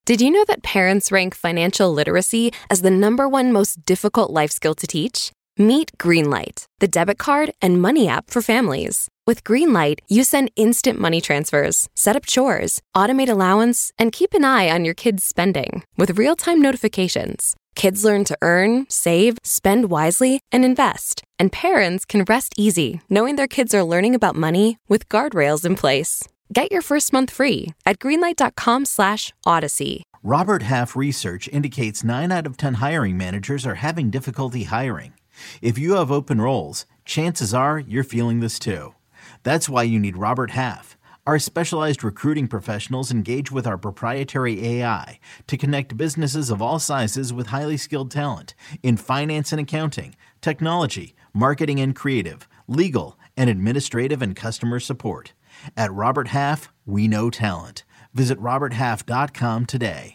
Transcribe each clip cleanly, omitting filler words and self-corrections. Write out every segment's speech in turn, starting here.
Did you know that parents rank financial literacy as the #1 most difficult life skill to teach? Meet Greenlight, the debit card and money app for families. With Greenlight, you send instant money transfers, set up chores, automate allowance, and keep an eye on your kids' spending with real-time notifications. Kids learn to earn, save, spend wisely, and invest. And parents can rest easy knowing their kids are learning about money with guardrails in place. Get your first month free at greenlight.com/Odyssey. Robert Half research indicates 9 out of 10 hiring managers are having difficulty hiring. If you have open roles, chances are you're feeling this too. That's why you need Robert Half. Our specialized recruiting professionals engage with our proprietary AI to connect businesses of all sizes with highly skilled talent in finance and accounting, technology, marketing and creative, legal, and administrative and customer support. At Robert Half, we know talent. Visit roberthalf.com today.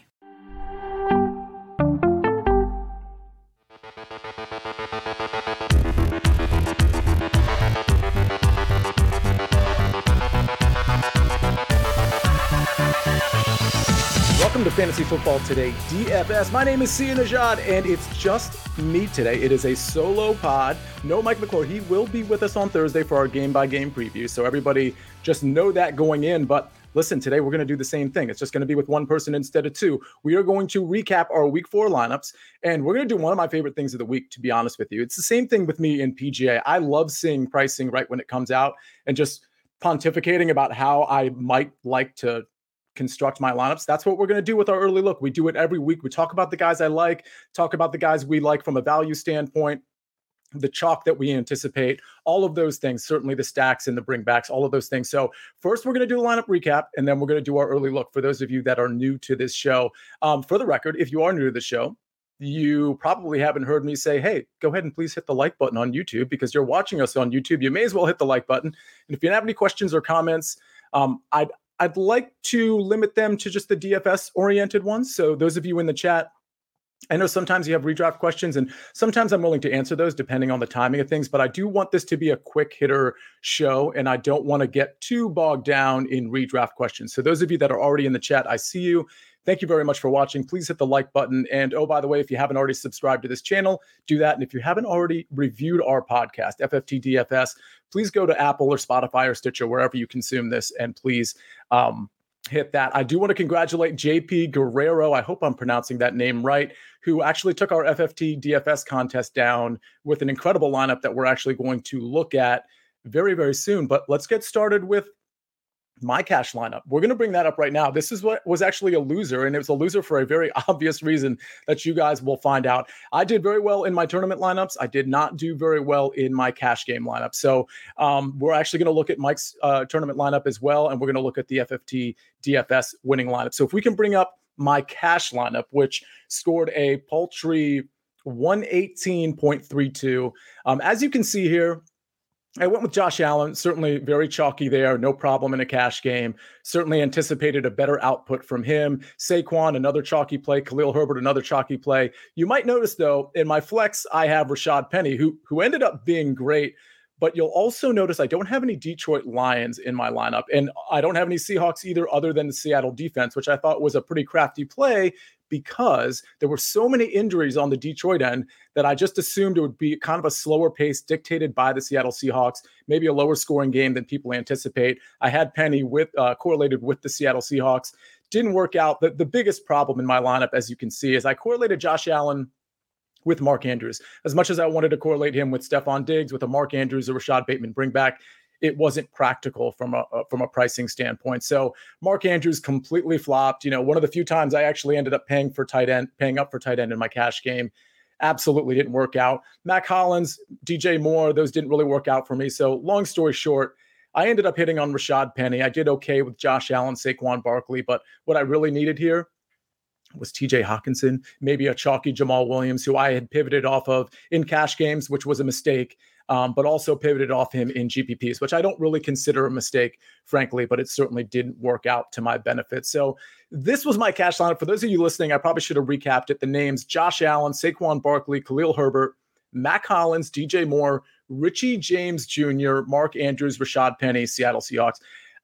Welcome to Fantasy Football Today, DFS. My name is Sia Nejad, and it's just me today. It is a solo pod. No Mike McClure. He will be with us on Thursday for our game-by-game preview, so everybody just know that going in. But listen, today we're going to do the same thing. It's just going to be with one person instead of two. We are going to recap our Week 4 lineups, and we're going to do one of my favorite things of the week, to be honest with you. It's the same thing with me in PGA. I love seeing pricing right when it comes out and just pontificating about how I might like to construct my lineups. That's what we're going to do with our early look. We do it every week. We talk about the guys I like, talk about the guys we like from a value standpoint, the chalk that we anticipate, all of those things, certainly the stacks and the bringbacks, all of those things. So first we're going to do a lineup recap, and then we're going to do our early look for those of you that are new to this show. For the record, if you are new to the show, you probably haven't heard me say, hey, go ahead and please hit the like button on YouTube, because you're watching us on YouTube. You may as well hit the like button. And if you have any questions or comments, I'd like to limit them to just the DFS-oriented ones. So those of you in the chat, I know sometimes you have redraft questions, and sometimes I'm willing to answer those depending on the timing of things, but I do want this to be a quick hitter show, and I don't want to get too bogged down in redraft questions. So those of you that are already in the chat, I see you. Thank you very much for watching. Please hit the like button. And oh, by the way, if you haven't already subscribed to this channel, do that. And if you haven't already reviewed our podcast, FFT DFS, please go to Apple or Spotify or Stitcher, wherever you consume this, and please hit that. I do want to congratulate JP Guerrero, I hope I'm pronouncing that name right, who actually took our FFT DFS contest down with an incredible lineup that we're actually going to look at very, very soon. But let's get started with my cash lineup. We're going to bring that up right now. This is what was actually a loser, and it was a loser for a very obvious reason that you guys will find out. I did very well in my tournament lineups. I did not do very well in my cash game lineup. So we're actually going to look at Mike's tournament lineup as well, and we're going to look at the FFT DFS winning lineup. So if we can bring up my cash lineup, which scored a paltry 118.32. As you can see here, I went with Josh Allen, certainly very chalky there, no problem in a cash game. Certainly anticipated a better output from him. Saquon, another chalky play. Khalil Herbert, another chalky play. You might notice, though, in my flex, I have Rashad Penny, who ended up being great. But you'll also notice I don't have any Detroit Lions in my lineup, and I don't have any Seahawks either, other than the Seattle defense, which I thought was a pretty crafty play because there were so many injuries on the Detroit end that I just assumed it would be kind of a slower pace dictated by the Seattle Seahawks, maybe a lower scoring game than people anticipate. I had Penny correlated with the Seattle Seahawks. Didn't work out. The biggest problem in my lineup, as you can see, is I correlated Josh Allen with Mark Andrews. As much as I wanted to correlate him with Stephon Diggs, with a Mark Andrews or Rashad Bateman bring back, it wasn't practical from a pricing standpoint. So Mark Andrews completely flopped. You know, one of the few times I actually ended up paying up for tight end in my cash game. Absolutely didn't work out. Mac Hollins, DJ Moore, those didn't really work out for me. So long story short, I ended up hitting on Rashad Penny. I did okay with Josh Allen, Saquon Barkley, but what I really needed here was TJ Hawkinson, maybe a chalky Jamal Williams, who I had pivoted off of in cash games, which was a mistake, but also pivoted off him in GPPs, which I don't really consider a mistake, frankly, but it certainly didn't work out to my benefit. So this was my cash lineup. For those of you listening, I probably should have recapped it. The names: Josh Allen, Saquon Barkley, Khalil Herbert, Mac Hollins, DJ Moore, Richie James Jr., Mark Andrews, Rashad Penny, Seattle Seahawks.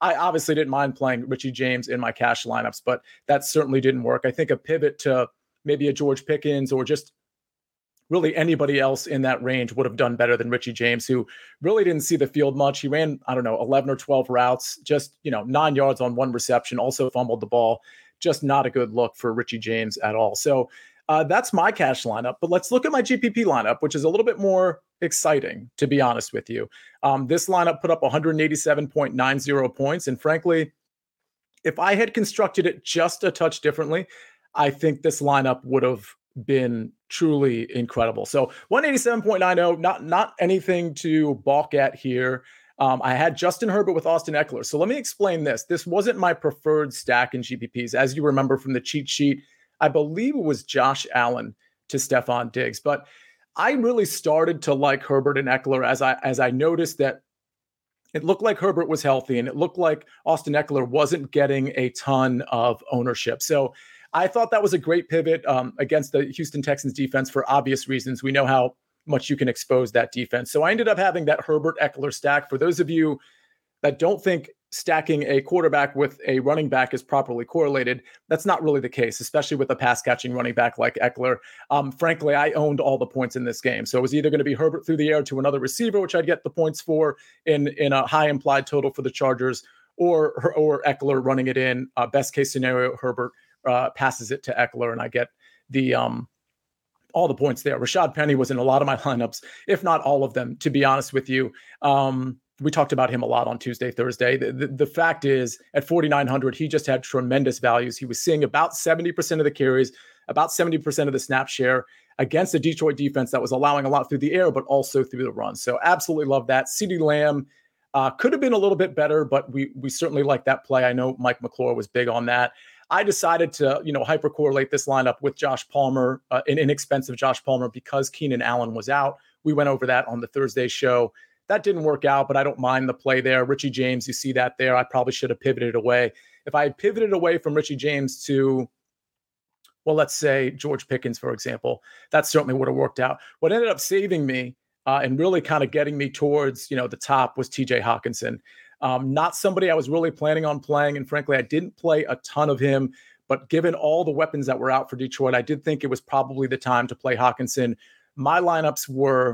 I obviously didn't mind playing Richie James in my cash lineups, but that certainly didn't work. I think a pivot to maybe a George Pickens or just really anybody else in that range would have done better than Richie James, who really didn't see the field much. He ran, 11 or 12 routes, just, 9 yards on one reception, also fumbled the ball. Just not a good look for Richie James at all. So that's my cash lineup. But let's look at my GPP lineup, which is a little bit more exciting, to be honest with you. This lineup put up 187.90 points. And frankly, if I had constructed it just a touch differently, I think this lineup would have been truly incredible. So 187.90, not anything to balk at here. I had Justin Herbert with Austin Eckler. So let me explain this. This wasn't my preferred stack in GPPs. As you remember from the cheat sheet, I believe it was Josh Allen to Stephon Diggs. But I really started to like Herbert and Eckler as I noticed that it looked like Herbert was healthy and it looked like Austin Eckler wasn't getting a ton of ownership. So I thought that was a great pivot against the Houston Texans defense for obvious reasons. We know how much you can expose that defense. So I ended up having that Herbert Eckler stack. For those of you that don't think stacking a quarterback with a running back is properly correlated, that's not really the case, especially with a pass catching running back like Eckler. Frankly, I owned all the points in this game. So it was either going to be Herbert through the air to another receiver, which I'd get the points for in a high implied total for the Chargers, or Eckler running it in. Best case scenario, Herbert passes it to Eckler, and I get the all the points there. Rashad Penny was in a lot of my lineups, if not all of them, to be honest with you. We talked about him a lot on Tuesday, Thursday. The fact is, at 4,900, he just had tremendous values. He was seeing about 70% of the carries, about 70% of the snap share against a Detroit defense that was allowing a lot through the air, but also through the run. So absolutely love that. CeeDee Lamb could have been a little bit better, but we certainly like that play. I know Mike McClure was big on that. I decided to, hypercorrelate this lineup with Josh Palmer, an inexpensive Josh Palmer, because Keenan Allen was out. We went over that on the Thursday show. That didn't work out, but I don't mind the play there. Richie James, you see that there. I probably should have pivoted away. If I had pivoted away from Richie James to, well, let's say George Pickens, for example, that certainly would have worked out. What ended up saving me and really kind of getting me towards, the top was TJ Hockenson. Not somebody I was really planning on playing. And frankly, I didn't play a ton of him. But given all the weapons that were out for Detroit, I did think it was probably the time to play Hockenson. My lineups were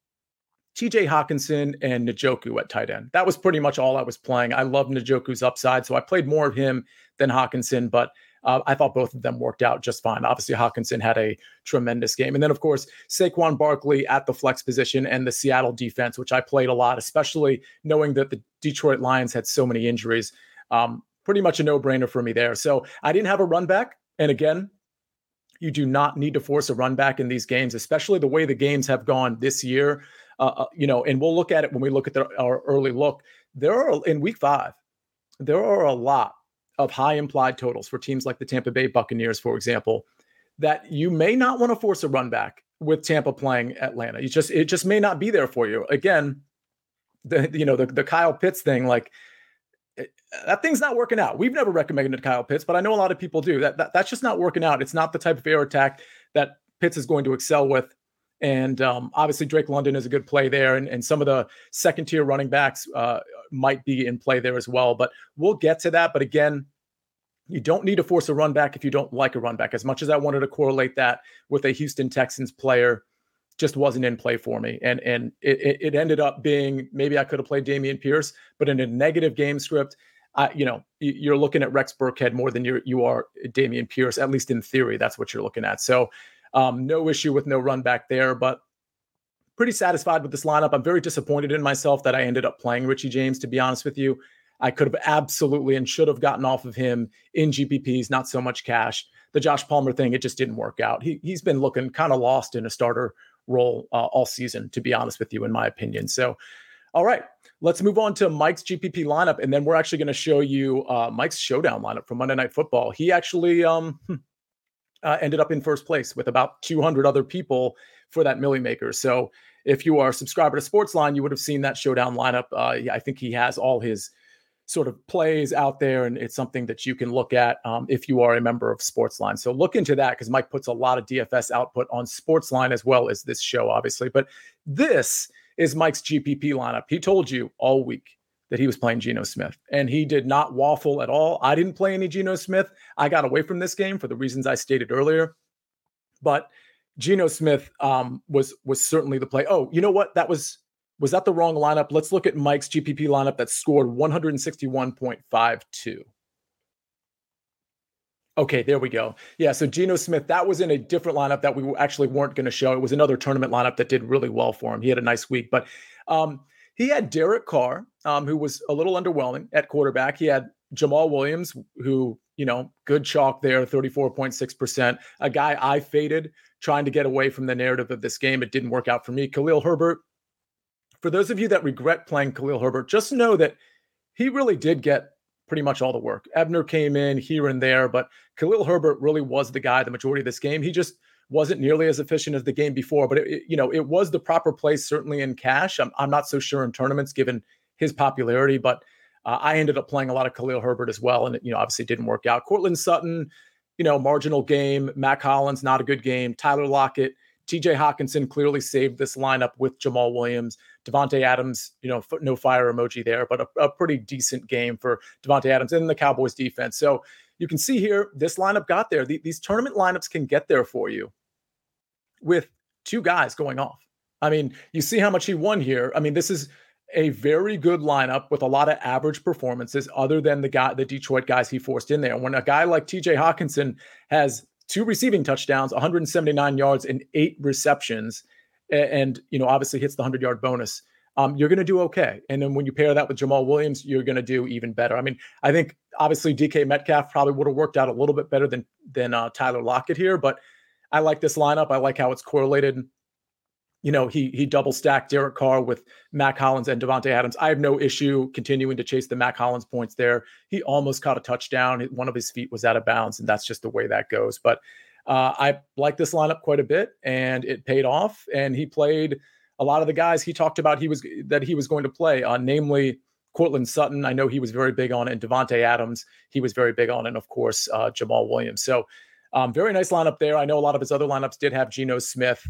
TJ Hockenson and Njoku at tight end. That was pretty much all I was playing. I love Njoku's upside, so I played more of him than Hockenson, but I thought both of them worked out just fine. Obviously, Hockenson had a tremendous game. And then, of course, Saquon Barkley at the flex position and the Seattle defense, which I played a lot, especially knowing that the Detroit Lions had so many injuries. Pretty much a no-brainer for me there. So I didn't have a run back. And again, you do not need to force a run back in these games, especially the way the games have gone this year. And we'll look at it when we look at our early look. In week 5, there are a lot of high implied totals for teams like the Tampa Bay Buccaneers, for example, that you may not want to force a run back with Tampa playing Atlanta. It just may not be there for you. Again, the Kyle Pitts thing, that thing's not working out. We've never recommended Kyle Pitts, but I know a lot of people do. That's just not working out. It's not the type of air attack that Pitts is going to excel with. And obviously Drake London is a good play there. And some of the second tier running backs might be in play there as well. But we'll get to that. But again, you don't need to force a run back if you don't like a run back. As much as I wanted to correlate that with a Houston Texans player, just wasn't in play for me. And it ended up being, maybe I could have played Dameon Pierce, but in a negative game script, you're looking at Rex Burkhead more than you are Dameon Pierce, at least in theory. That's what you're looking at. So no issue with no run back there, but pretty satisfied with this lineup. I'm very disappointed in myself that I ended up playing Richie James, to be honest with you. I could have absolutely and should have gotten off of him in GPPs, not so much cash. The Josh Palmer thing, it just didn't work out. He's been looking kind of lost in a starter role all season, to be honest with you, in my opinion. So, all right, let's move on to Mike's GPP lineup. And then we're actually going to show you Mike's showdown lineup from Monday Night Football. He actually ended up in first place with about 200 other people for that Millie Maker. So if you are a subscriber to Sportsline, you would have seen that showdown lineup. I think he has all his sort of plays out there, and it's something that you can look at if you are a member of Sportsline. So look into that, because Mike puts a lot of DFS output on Sportsline as well as this show, obviously. But this is Mike's GPP lineup. He told you all week that he was playing Geno Smith, and he did not waffle at all. I didn't play any Geno Smith. I got away from this game for the reasons I stated earlier, but Geno Smith was certainly the play. Oh, you know what? Was that the wrong lineup? Let's look at Mike's GPP lineup that scored 161.52. Okay, there we go. Yeah, so Geno Smith, that was in a different lineup that we actually weren't going to show. It was another tournament lineup that did really well for him. He had a nice week, but he had Derek Carr, who was a little underwhelming at quarterback. He had Jamal Williams, who, good chalk there, 34.6%. A guy I faded trying to get away from the narrative of this game. It didn't work out for me. Khalil Herbert. For those of you that regret playing Khalil Herbert, just know that he really did get pretty much all the work. Ebner came in here and there, but Khalil Herbert really was the guy the majority of this game. He just wasn't nearly as efficient as the game before, but it was the proper place, certainly in cash. I'm not so sure in tournaments given his popularity, but I ended up playing a lot of Khalil Herbert as well, and it obviously didn't work out. Cortland Sutton, marginal game. Mac Hollins, not a good game. Tyler Lockett, TJ Hawkinson clearly saved this lineup with Jamal Williams. Devontae Adams, no fire emoji there, but a pretty decent game for Devontae Adams and the Cowboys defense. So you can see here, this lineup got there. These tournament lineups can get there for you with two guys going off. I mean, you see how much he won here. I mean, this is a very good lineup with a lot of average performances other than the Detroit guys he forced in there. When a guy like TJ Hawkinson has 2 receiving touchdowns, 179 yards and 8 receptions, and obviously hits the 100-yard bonus, you're going to do okay. And then when you pair that with Jamal Williams, you're going to do even better. I mean, I think obviously DK Metcalf probably would have worked out a little bit better than Tyler Lockett here, but I like this lineup. I like how it's correlated. He double stacked Derek Carr with Mac Hollins and Devontae Adams. I have no issue continuing to chase the Mac Hollins points there. He almost caught a touchdown. One of his feet was out of bounds, and that's just the way that goes. But I like this lineup quite a bit, and it paid off. And he played a lot of the guys he talked about he was going to play, namely Cortland Sutton. I know he was very big on it, and Devontae Adams he was very big on, and of course Jamal Williams. So very nice lineup there. I know a lot of his other lineups did have Geno Smith.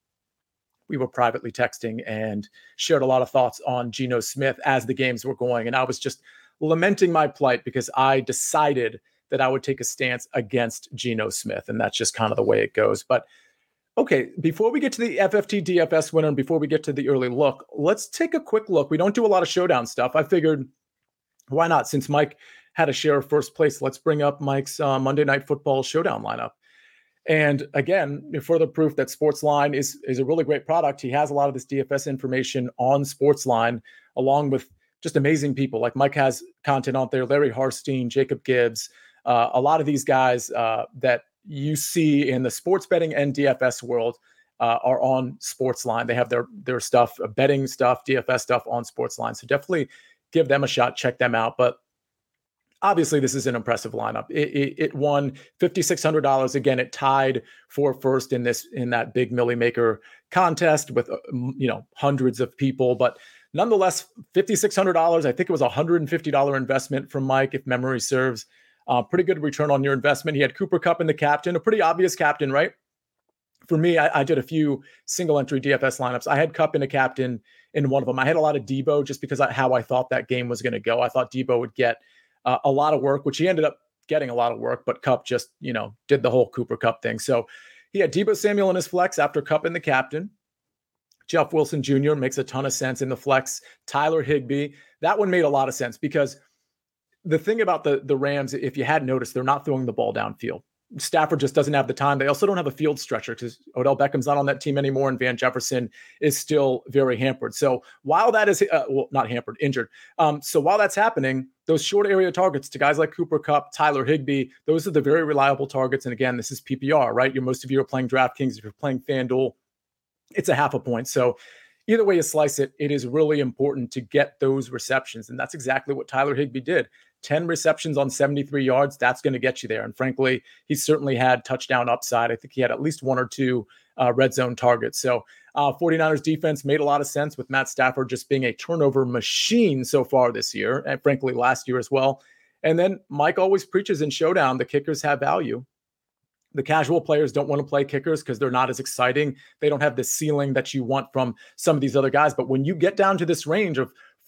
We were privately texting and shared a lot of thoughts on Geno Smith as the games were going. And I was just lamenting my plight because I decided that I would take a stance against Geno Smith. And that's just kind of the way it goes. But okay, before we get to the FFT DFS winner and before we get to the early look, let's take a quick look. We don't do a lot of showdown stuff. I figured, why not? Since Mike had a share of first place, let's bring up Mike's Monday Night Football showdown lineup. And again, further proof that Sportsline is a really great product. He has a lot of this DFS information on Sportsline, along with just amazing people. Like Mike has content out there, Larry Harstein, Jacob Gibbs, a lot of these guys that you see in the sports betting and DFS world are on Sportsline. They have their stuff, betting stuff, DFS stuff on Sportsline. So definitely give them a shot, check them out. But obviously, this is an impressive lineup. It won $5,600. Again, it tied for first in that big Millie Maker contest with hundreds of people. But nonetheless, $5,600. I think it was a $150 investment from Mike, if memory serves. Pretty good return on your investment. He had Cooper Kupp in the captain, a pretty obvious captain, right? For me, I did a few single entry DFS lineups. I had Kupp in a captain in one of them. I had a lot of Debo just because how I thought that game was going to go. I thought Debo would get a lot of work, which he ended up getting a lot of work, but Kupp just, did the whole Cooper Kupp thing. So he had Debo Samuel in his flex after Kupp in the captain. Jeff Wilson Jr. makes a ton of sense in the flex. Tyler Higbee, that one made a lot of sense because the thing about the Rams, if you hadn't noticed, they're not throwing the ball downfield. Stafford just doesn't have the time. They also don't have a field stretcher because Odell Beckham's not on that team anymore, and Van Jefferson is still very hampered. So while that is, not hampered, injured. So while that's happening, those short area targets to guys like Cooper Kupp, Tyler Higbee, those are the very reliable targets. And again, this is PPR, right? Most of you are playing DraftKings. If you're playing FanDuel, it's a half a point. So either way you slice it, it is really important to get those receptions. And that's exactly what Tyler Higbee did. 10 receptions on 73 yards, that's going to get you there. And frankly, he certainly had touchdown upside. I think he had at least 1 or 2 red zone targets. So 49ers defense made a lot of sense with Matt Stafford just being a turnover machine so far this year, and frankly, last year as well. And then Mike always preaches in Showdown, the kickers have value. The casual players don't want to play kickers because they're not as exciting. They don't have the ceiling that you want from some of these other guys. But when you get down to this range of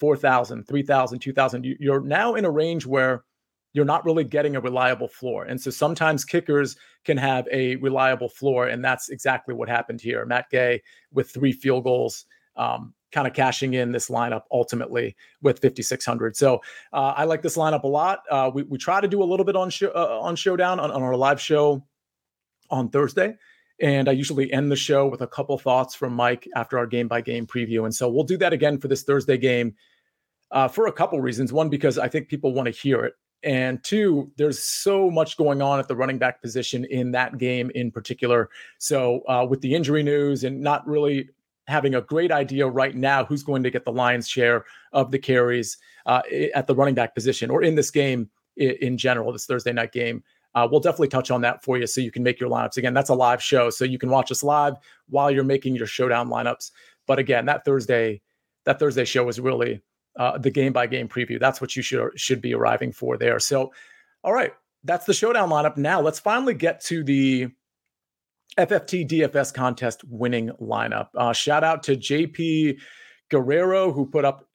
4,000, 3,000, 2,000. You're now in a range where you're not really getting a reliable floor. And so sometimes kickers can have a reliable floor, and that's exactly what happened here. Matt Gay with 3 field goals, kind of cashing in this lineup ultimately with 5,600. So I like this lineup a lot. We try to do a little bit on Showdown on our live show on Thursday. And I usually end the show with a couple thoughts from Mike after our game-by-game preview. And so we'll do that again for this Thursday game for a couple reasons. One, because I think people want to hear it. And 2, there's so much going on at the running back position in that game in particular. So with the injury news and not really having a great idea right now who's going to get the lion's share of the carries at the running back position or in this game in general, this Thursday night game, we'll definitely touch on that for you so you can make your lineups. Again, that's a live show, so you can watch us live while you're making your Showdown lineups. But again, that Thursday show is really the game-by-game preview. That's what you should be arriving for there. So, all right, that's the Showdown lineup. Now, let's finally get to the FFT DFS contest winning lineup. Shout out to JP Guerrero, who put up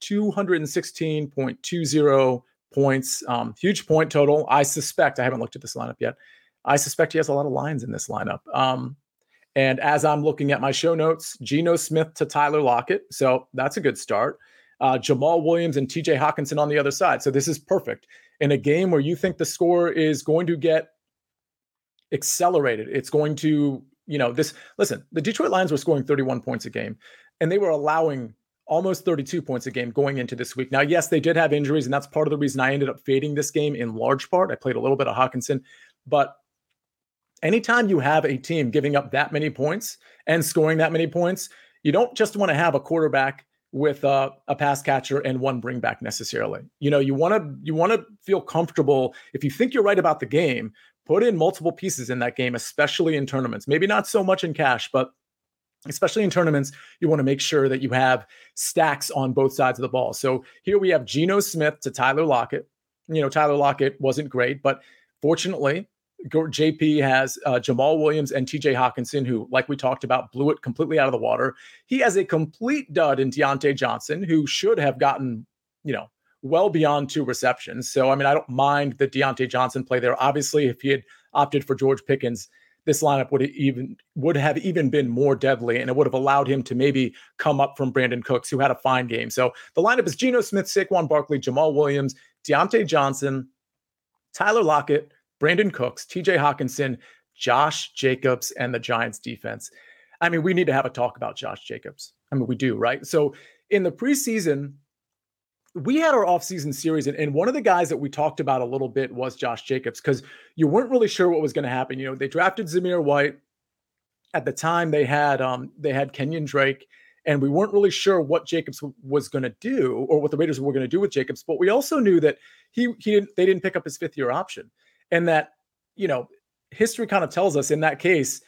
216.20 points. Huge point total. I haven't looked at this lineup yet. I suspect he has a lot of lines in this lineup. And as I'm looking at my show notes, Geno Smith to Tyler Lockett. So that's a good start. Jamal Williams and TJ Hawkinson on the other side. So this is perfect. In a game where you think the score is going to get accelerated, it's going to, listen, the Detroit Lions were scoring 31 points a game, and they were allowing almost 32 points a game going into this week. Now, yes, they did have injuries, and that's part of the reason I ended up fading this game in large part. I played a little bit of Hawkinson, but anytime you have a team giving up that many points and scoring that many points, you don't just want to have a quarterback with a pass catcher and one bring back necessarily. You want to feel comfortable. If you think you're right about the game, put in multiple pieces in that game, especially in tournaments. Maybe not so much in cash, but especially in tournaments, you want to make sure that you have stacks on both sides of the ball. So here we have Geno Smith to Tyler Lockett. Tyler Lockett wasn't great, but fortunately, JP has Jamal Williams and TJ Hawkinson, who, like we talked about, blew it completely out of the water. He has a complete dud in Deontay Johnson, who should have gotten, well beyond 2 receptions. So, I don't mind the Deontay Johnson play there. Obviously, if he had opted for George Pickens, this lineup would have even been more deadly, and it would have allowed him to maybe come up from Brandon Cooks, who had a fine game. So the lineup is Geno Smith, Saquon Barkley, Jamal Williams, Deontay Johnson, Tyler Lockett, Brandon Cooks, TJ Hawkinson, Josh Jacobs, and the Giants defense. We need to have a talk about Josh Jacobs. We do, right? So in the preseason, we had our offseason series, and one of the guys that we talked about a little bit was Josh Jacobs, because you weren't really sure what was going to happen. They drafted Zamir White. At the time, they had Kenyon Drake, and we weren't really sure what Jacobs was going to do or what the Raiders were going to do with Jacobs. But we also knew that they didn't pick up his 5th-year option. And that, history kind of tells us in that case,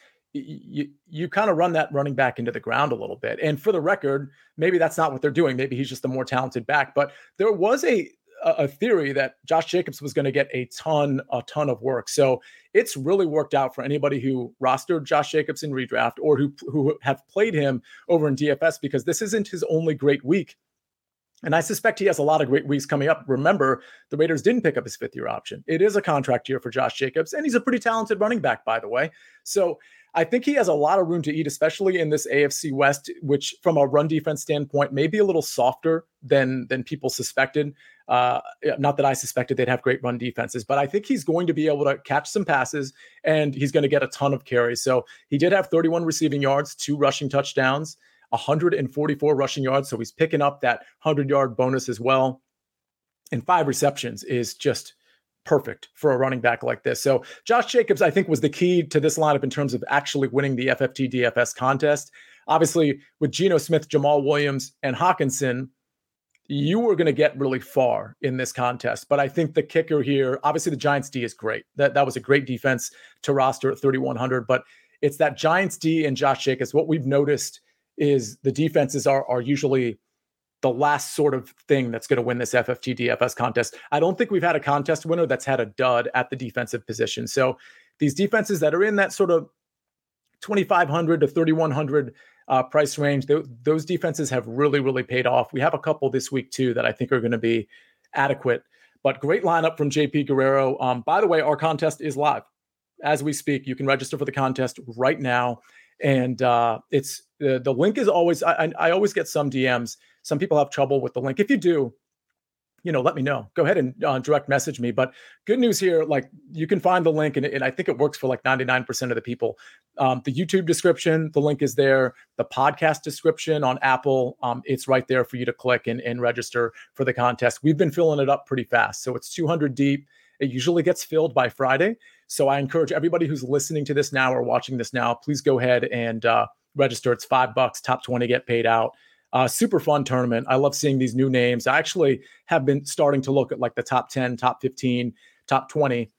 you kind of run that running back into the ground a little bit. And for the record, maybe that's not what they're doing. Maybe he's just a more talented back. But there was a theory that Josh Jacobs was going to get a ton of work. So it's really worked out for anybody who rostered Josh Jacobs in redraft or who have played him over in DFS, because this isn't his only great week. And I suspect he has a lot of great weeks coming up. Remember, the Raiders didn't pick up his 5th-year option. It is a contract year for Josh Jacobs, and he's a pretty talented running back, by the way. So I think he has a lot of room to eat, especially in this AFC West, which from a run defense standpoint may be a little softer than people suspected. Not that I suspected they'd have great run defenses, but I think he's going to be able to catch some passes, and he's going to get a ton of carries. So he did have 31 receiving yards, 2 rushing touchdowns, 144 rushing yards. So he's picking up that 100-yard bonus as well. And 5 receptions is just perfect for a running back like this. So Josh Jacobs, I think, was the key to this lineup in terms of actually winning the FFT DFS contest. Obviously, with Geno Smith, Jamal Williams, and Hawkinson, you were going to get really far in this contest. But I think the kicker here, obviously the Giants D is great. That was a great defense to roster at 3,100. But it's that Giants D and Josh Jacobs. What we've noticed is the defenses are usually the last sort of thing that's going to win this FFT DFS contest. I don't think we've had a contest winner that's had a dud at the defensive position. So these defenses that are in that sort of 2,500 to 3,100 price range. Those defenses have really, really paid off. We have a couple this week too that I think are going to be adequate. But great lineup from JP Guerrero. By the way, our contest is live as we speak. You can register for the contest right now. And it's the link is always, I always get some DMs. Some people have trouble with the link. If you do, let me know. Go ahead and direct message me. But good news here, like you can find the link, and I think it works for like 99% of the people. The YouTube description, the link is there. The podcast description on Apple, it's right there for you to click and register for the contest. We've been filling it up pretty fast. So it's 200 deep. It usually gets filled by Friday. So I encourage everybody who's listening to this now or watching this now, please go ahead and register. It's $5. Top 20 get paid out. Super fun tournament. I love seeing these new names. I actually have been starting to look at like the top 10, top 15, top 20.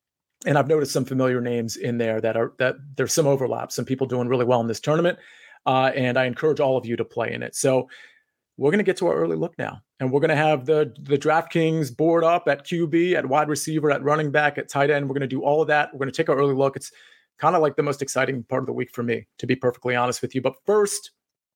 And I've noticed some familiar names in there that there's some overlap, some people doing really well in this tournament. And I encourage all of you to play in it. So we're going to get to our early look now. And we're going to have the DraftKings board up at QB, at wide receiver, at running back, at tight end. We're going to do all of that. We're going to take our early look. It's kind of like the most exciting part of the week for me, to be perfectly honest with you. But first,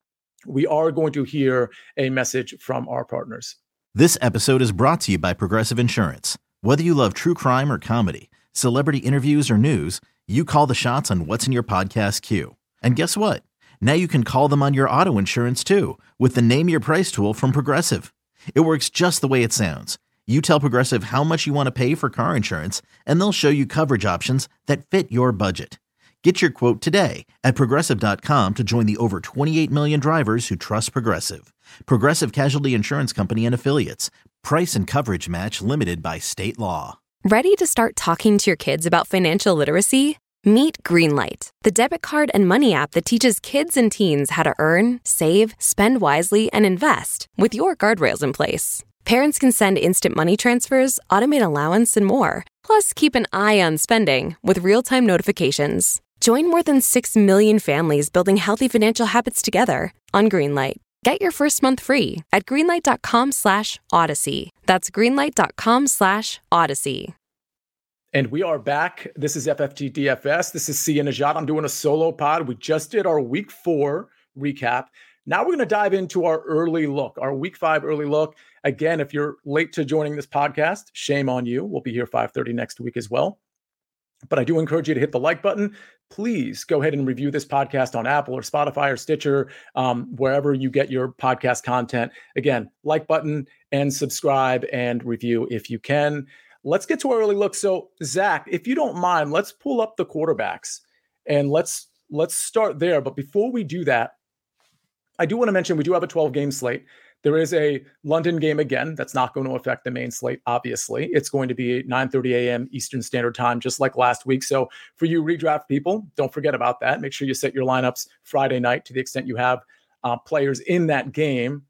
we are going to hear a message from our partners. This episode is brought to you by Progressive Insurance. Whether you love true crime or comedy, celebrity interviews or news, you call the shots on what's in your podcast queue. And guess what? Now you can call them on your auto insurance too, with the Name Your Price tool from Progressive. It works just the way it sounds. You tell Progressive how much you want to pay for car insurance, and they'll show you coverage options that fit your budget. Get your quote today at Progressive.com to join the over 28 million drivers who trust Progressive. Progressive Casualty Insurance Company and Affiliates. Price and coverage match limited by state law. Ready to start talking to your kids about financial literacy? Meet Greenlight, the debit card and money app that teaches kids and teens how to earn, save, spend wisely, and invest with your guardrails in place. Parents can send instant money transfers, automate allowance, and more. Plus, keep an eye on spending with real-time notifications. Join more than 6 million families building healthy financial habits together on Greenlight. Get your first month free at greenlight.com/Odyssey. That's greenlight.com/Odyssey. And we are back. This is FFT DFS. This is Sia Nejad. I'm doing a solo pod. We just did our week 4 recap. Now we're going to dive into our early look, our week 5 early look. Again, if you're late to joining this podcast, shame on you. We'll be here 5:30 next week as well. But I do encourage you to hit the like button. Please go ahead and review this podcast on Apple or Spotify or Stitcher, wherever you get your podcast content. Again, like button and subscribe and review if you can. Let's get to our early look. So, Zach, if you don't mind, let's pull up the quarterbacks and let's start there. But before we do that, I do want to mention we do have a 12-game slate. There is a London game again. That's not going to affect the main slate, obviously. It's going to be 9:30 a.m. Eastern Standard Time, just like last week. So for you redraft people, don't forget about that. Make sure you set your lineups Friday night to the extent you have players in that game.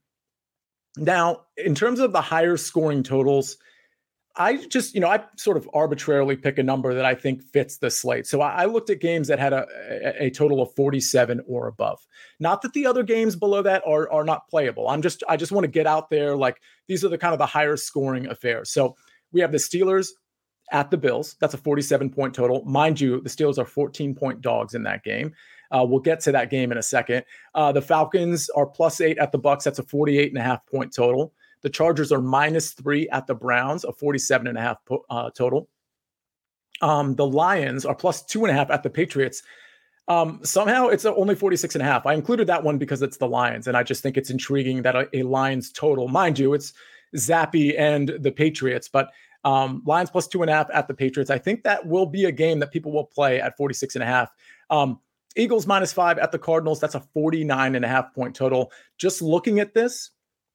Now, in terms of the higher scoring totals, I just, I sort of arbitrarily pick a number that I think fits the slate. So I looked at games that had a total of 47 or above. Not that the other games below that are not playable. I just want to get out there. Like these are the kind of the higher scoring affairs. So we have the Steelers at the Bills. That's a 47-point total. Mind you, the Steelers are 14-point dogs in that game. We'll get to that game in a second. The Falcons are +8 at the Bucs. That's a 48.5-point total. The Chargers are -3 at the Browns, a 47.5 total. The Lions are +2.5 at the Patriots. Somehow it's only 46.5. I included that one because it's the Lions, and I just think it's intriguing that a Lions total, mind you, it's Zappy and the Patriots, but Lions +2.5 at the Patriots. I think that will be a game that people will play at 46.5. Eagles -5 at the Cardinals. That's a 49.5-point total. Just looking at this,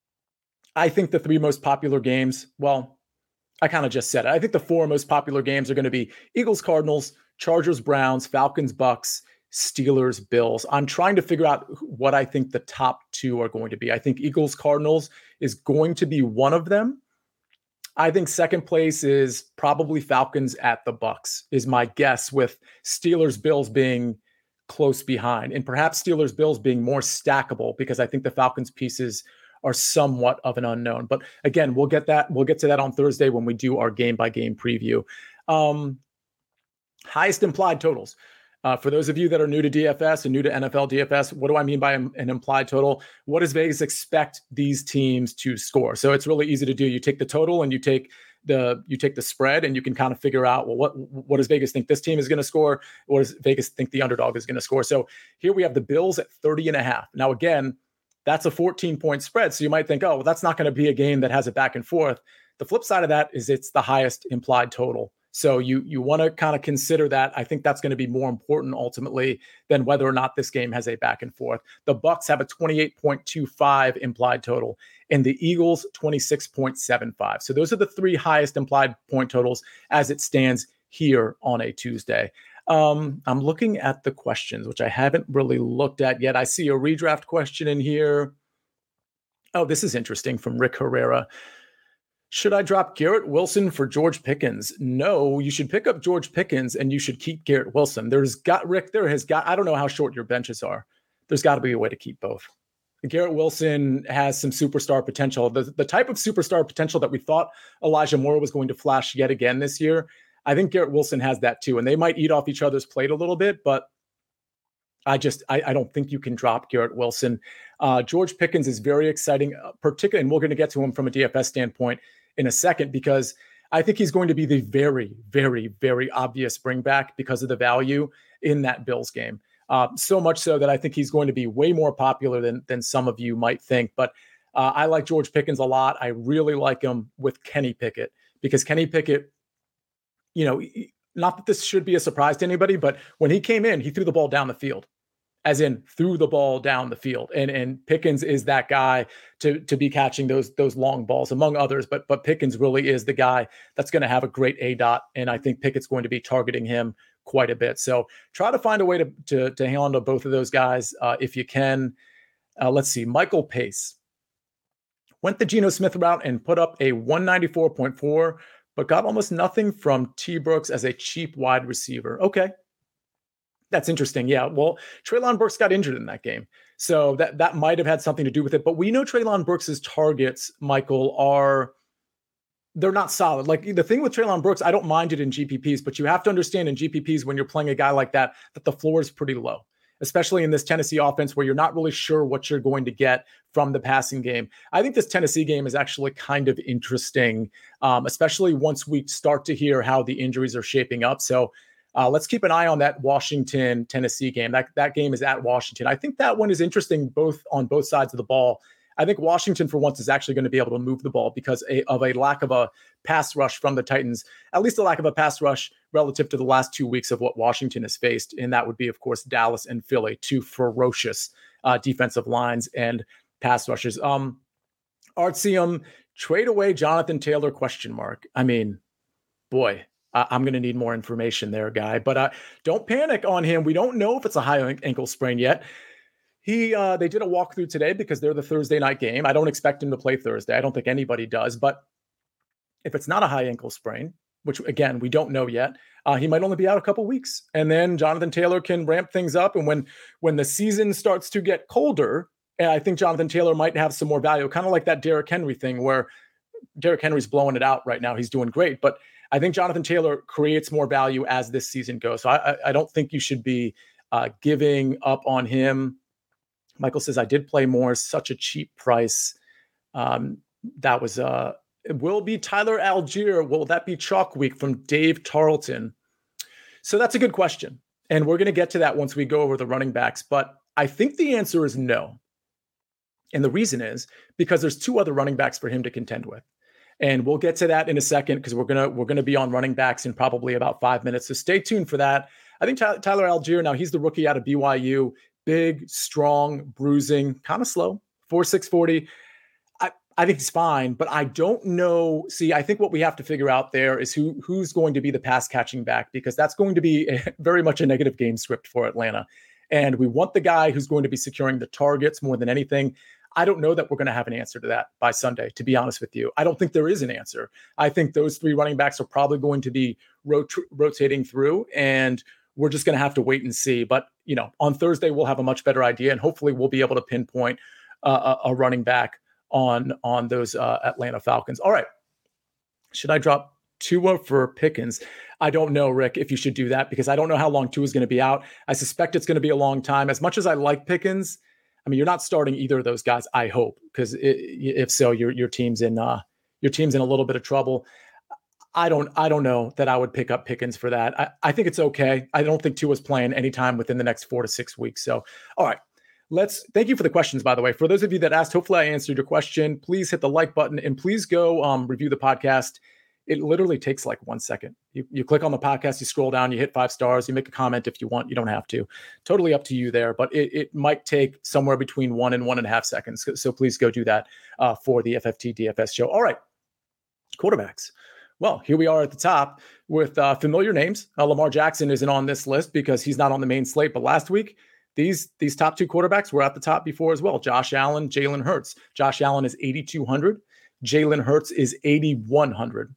I think the 3 most popular games, well, I kind of just said it. I think the 4 most popular games are going to be Eagles, Cardinals, Chargers, Browns, Falcons, Bucks, Steelers, Bills. I'm trying to figure out what I think the top 2 are going to be. I think Eagles, Cardinals is going to be one of them. I think second place is probably Falcons at the Bucks is my guess, with Steelers, Bills being close behind, and perhaps Steelers, Bills being more stackable because I think the Falcons pieces are somewhat of an unknown. But again, we'll get to that on Thursday when we do our game by game preview. Highest implied totals. For those of you that are new to DFS and new to NFL DFS, what do I mean by an implied total? What does Vegas expect these teams to score? So it's really easy to do. You take the total and you take the spread, and you can kind of figure out, well, what does Vegas think this team is going to score? What does Vegas think the underdog is going to score? So here we have the Bills at 30.5. Now, again, that's a 14-point spread. So you might think, oh, well, that's not going to be a game that has a back and forth. The flip side of that is it's the highest implied total. So you want to kind of consider that. I think that's going to be more important ultimately than whether or not this game has a back and forth. The Bucs have a 28.25 implied total, and the Eagles 26.75. So those are the three highest implied point totals as it stands here on a Tuesday. I'm looking at the questions, which I haven't really looked at yet. I see a redraft question in here. Oh, this is interesting from Rick Herrera. Should I drop Garrett Wilson for George Pickens? No, you should pick up George Pickens and you should keep Garrett Wilson. I don't know how short your benches are. There's got to be a way to keep both. Garrett Wilson has some superstar potential. The type of superstar potential that we thought Elijah Moore was going to flash yet again this year. I think Garrett Wilson has that too. And they might eat off each other's plate a little bit, but I don't think you can drop Garrett Wilson. George Pickens is very exciting, particularly, and we're going to get to him from a DFS standpoint in a second, because I think he's going to be the very, very, very obvious bring back because of the value in that Bills game. So much so that I think he's going to be way more popular than some of you might think. But I like George Pickens a lot. I really like him with Kenny Pickett, because Kenny Pickett, not that this should be a surprise to anybody, but when he came in, he threw the ball down the field. As in threw the ball down the field. And Pickens is that guy to be catching those long balls, among others. But Pickens really is the guy that's going to have a great ADOT. And I think Pickett's going to be targeting him quite a bit. So try to find a way to hang on to both of those guys if you can. Let's see. Michael Pace went the Geno Smith route and put up a 194.4, but got almost nothing from T. Brooks as a cheap wide receiver. Okay. That's interesting. Yeah. Well, Treylon Burks got injured in that game. So that might have had something to do with it. But we know Treylon Burks' targets, Michael, they're not solid. Like the thing with Treylon Burks, I don't mind it in GPPs, but you have to understand in GPPs when you're playing a guy like that the floor is pretty low, especially in this Tennessee offense where you're not really sure what you're going to get from the passing game. I think this Tennessee game is actually kind of interesting, especially once we start to hear how the injuries are shaping up. So let's keep an eye on that Washington-Tennessee game. That game is at Washington. I think that one is interesting on both sides of the ball. I think Washington, for once, is actually going to be able to move the ball because of a lack of a pass rush from the Titans, at least a lack of a pass rush relative to the last 2 weeks of what Washington has faced. And that would be, of course, Dallas and Philly, two ferocious defensive lines and pass rushes. Artsium, trade away Jonathan Taylor, ? I mean, boy, I'm going to need more information there, guy. But don't panic on him. We don't know if it's a high ankle sprain yet. They did a walkthrough today because they're the Thursday night game. I don't expect him to play Thursday. I don't think anybody does. But if it's not a high ankle sprain, which, again, we don't know yet, he might only be out a couple weeks. And then Jonathan Taylor can ramp things up. And when the season starts to get colder, I think Jonathan Taylor might have some more value, kind of like that Derrick Henry thing where Derrick Henry's blowing it out right now. He's doing great. But I think Jonathan Taylor creates more value as this season goes. So I don't think you should be giving up on him. Michael says, I did play more, such a cheap price. That was, it will be Tyler Algier. Will that be chalk week from Dave Tarleton? So that's a good question. And we're going to get to that once we go over the running backs. But I think the answer is no. And the reason is because there's two other running backs for him to contend with. And we'll get to that in a second because we're gonna be on running backs in probably about 5 minutes. So stay tuned for that. I think Tyler Algier, now he's the rookie out of BYU, big, strong, bruising, kind of slow, 4.6 40. I think he's fine, but I don't know. See, I think what we have to figure out there is who's going to be the pass catching back, because that's going to be very much a negative game script for Atlanta. And we want the guy who's going to be securing the targets more than anything. I don't know that we're going to have an answer to that by Sunday, to be honest with you. I don't think there is an answer. I think those three running backs are probably going to be rotating through, and we're just going to have to wait and see. But, on Thursday, we'll have a much better idea, and hopefully we'll be able to pinpoint a running back on those Atlanta Falcons. All right. Should I drop Tua for Pickens. I don't know, Rick, if you should do that because I don't know how long Tua is going to be out. I suspect it's going to be a long time. As much as I like Pickens, I mean, you're not starting either of those guys, I hope, because if so, your team's in a little bit of trouble. I don't know that I would pick up Pickens for that. I think it's okay. I don't think Tua's playing anytime within the next 4 to 6 weeks. So, all right. Thank you for the questions, by the way. For those of you that asked, hopefully I answered your question. Please hit the like button and please go review the podcast. It literally takes like 1 second. You click on the podcast, you scroll down, you hit 5 stars, you make a comment if you want. You don't have to. Totally up to you there, but it might take somewhere between 1 and 1.5 seconds. So please go do that for the FFT DFS show. All right, quarterbacks. Well, here we are at the top with familiar names. Lamar Jackson isn't on this list because he's not on the main slate. But last week, these top 2 quarterbacks were at the top before as well. Josh Allen, Jalen Hurts. Josh Allen is 8,200. Jalen Hurts is 8,100.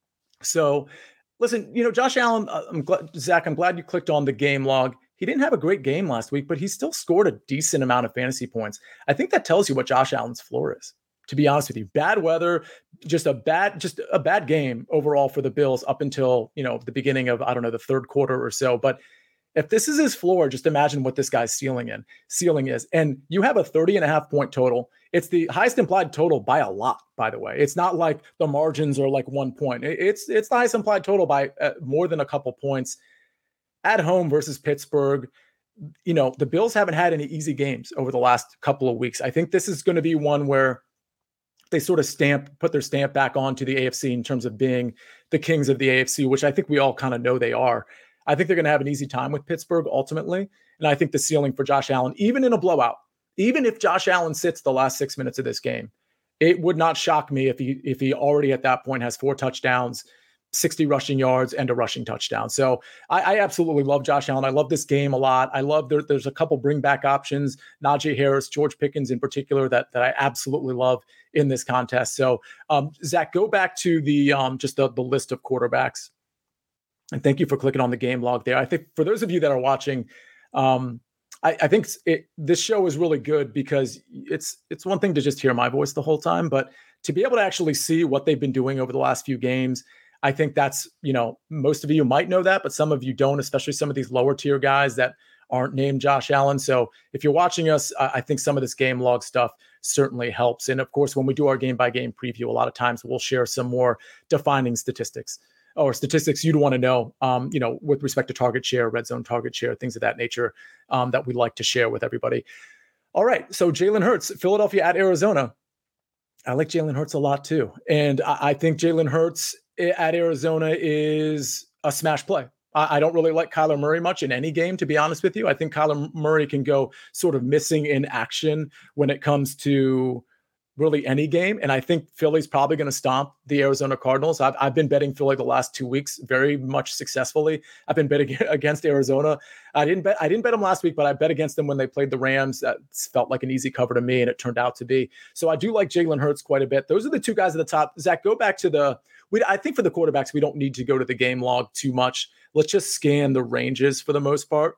So, listen, Josh Allen, Zach, I'm glad you clicked on the game log. He didn't have a great game last week, but he still scored a decent amount of fantasy points. I think that tells you what Josh Allen's floor is. To be honest with you, bad weather, just a bad game overall for the Bills up until, the beginning of, the third quarter or so. But if this is his floor, just imagine what this guy's ceiling is. And you have a 30.5 point total. It's the highest implied total by a lot, by the way. It's not like the margins are like 1 point. It's the highest implied total by more than a couple points at home versus Pittsburgh. The Bills haven't had any easy games over the last couple of weeks. I think this is going to be one where they sort of put their stamp back onto the AFC in terms of being the kings of the AFC, which I think we all kind of know they are. I think they're going to have an easy time with Pittsburgh ultimately. And I think the ceiling for Josh Allen, even in a blowout, even if Josh Allen sits the last 6 minutes of this game, it would not shock me if he already at that point has 4 touchdowns, 60 rushing yards, and a rushing touchdown. So I absolutely love Josh Allen. I love this game a lot. I love there's a couple bring back options, Najee Harris, George Pickens in particular, that I absolutely love in this contest. So Zach, go back to the just the list of quarterbacks. And thank you for clicking on the game log there. I think for those of you that are watching, I think this show is really good because it's one thing to just hear my voice the whole time, but to be able to actually see what they've been doing over the last few games, I think that's, most of you might know that, but some of you don't, especially some of these lower tier guys that aren't named Josh Allen. So if you're watching us, I think some of this game log stuff certainly helps. And of course, when we do our game by game preview, a lot of times we'll share some more defining statistics or statistics you'd want to know, with respect to target share, red zone target share, things of that nature that we like to share with everybody. All right. So Jalen Hurts, Philadelphia at Arizona. I like Jalen Hurts a lot too. And I think Jalen Hurts at Arizona is a smash play. I don't really like Kyler Murray much in any game, to be honest with you. I think Kyler Murray can go sort of missing in action when it comes to really any game. And I think Philly's probably going to stomp the Arizona Cardinals. I've been betting Philly the last 2 weeks very much successfully. I've been betting against Arizona. I didn't bet them last week, but I bet against them when they played the Rams. That felt like an easy cover to me, and it turned out to be. So I do like Jalen Hurts quite a bit. Those are the 2 guys at the top. Zach, go back to I think for the quarterbacks, we don't need to go to the game log too much. Let's just scan the ranges for the most part.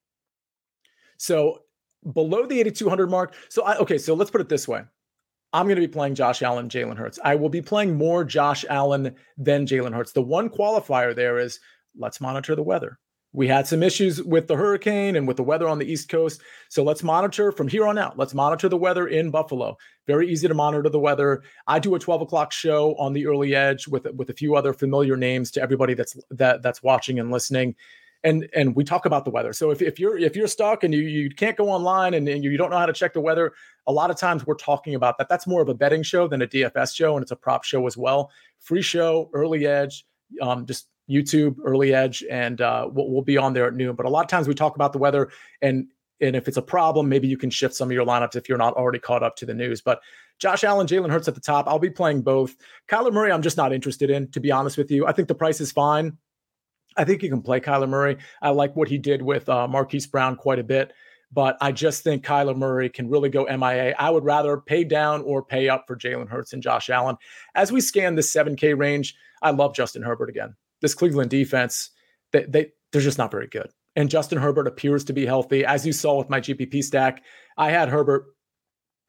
So below the 8,200 mark. So let's put it this way. I'm going to be playing Josh Allen, Jalen Hurts. I will be playing more Josh Allen than Jalen Hurts. The one qualifier there is let's monitor the weather. We had some issues with the hurricane and with the weather on the East Coast. So let's monitor from here on out. Let's monitor the weather in Buffalo. Very easy to monitor the weather. I do a 12 o'clock show on the Early Edge with a few other familiar names to everybody that's watching and listening. And we talk about the weather. So if you're stuck and you can't go online and you don't know how to check the weather, a lot of times we're talking about that. That's more of a betting show than a DFS show, and it's a prop show as well. Free show, Early Edge, just YouTube, Early Edge, and we'll be on there at noon. But a lot of times we talk about the weather, and if it's a problem, maybe you can shift some of your lineups if you're not already caught up to the news. But Josh Allen, Jalen Hurts at the top. I'll be playing both. Kyler Murray, I'm just not interested in, to be honest with you. I think the price is fine. I think you can play Kyler Murray. I like what he did with Marquise Brown quite a bit, but I just think Kyler Murray can really go MIA. I would rather pay down or pay up for Jalen Hurts and Josh Allen. As we scan the 7K range, I love Justin Herbert again. This Cleveland defense, they're just not very good. And Justin Herbert appears to be healthy. As you saw with my GPP stack, I had Herbert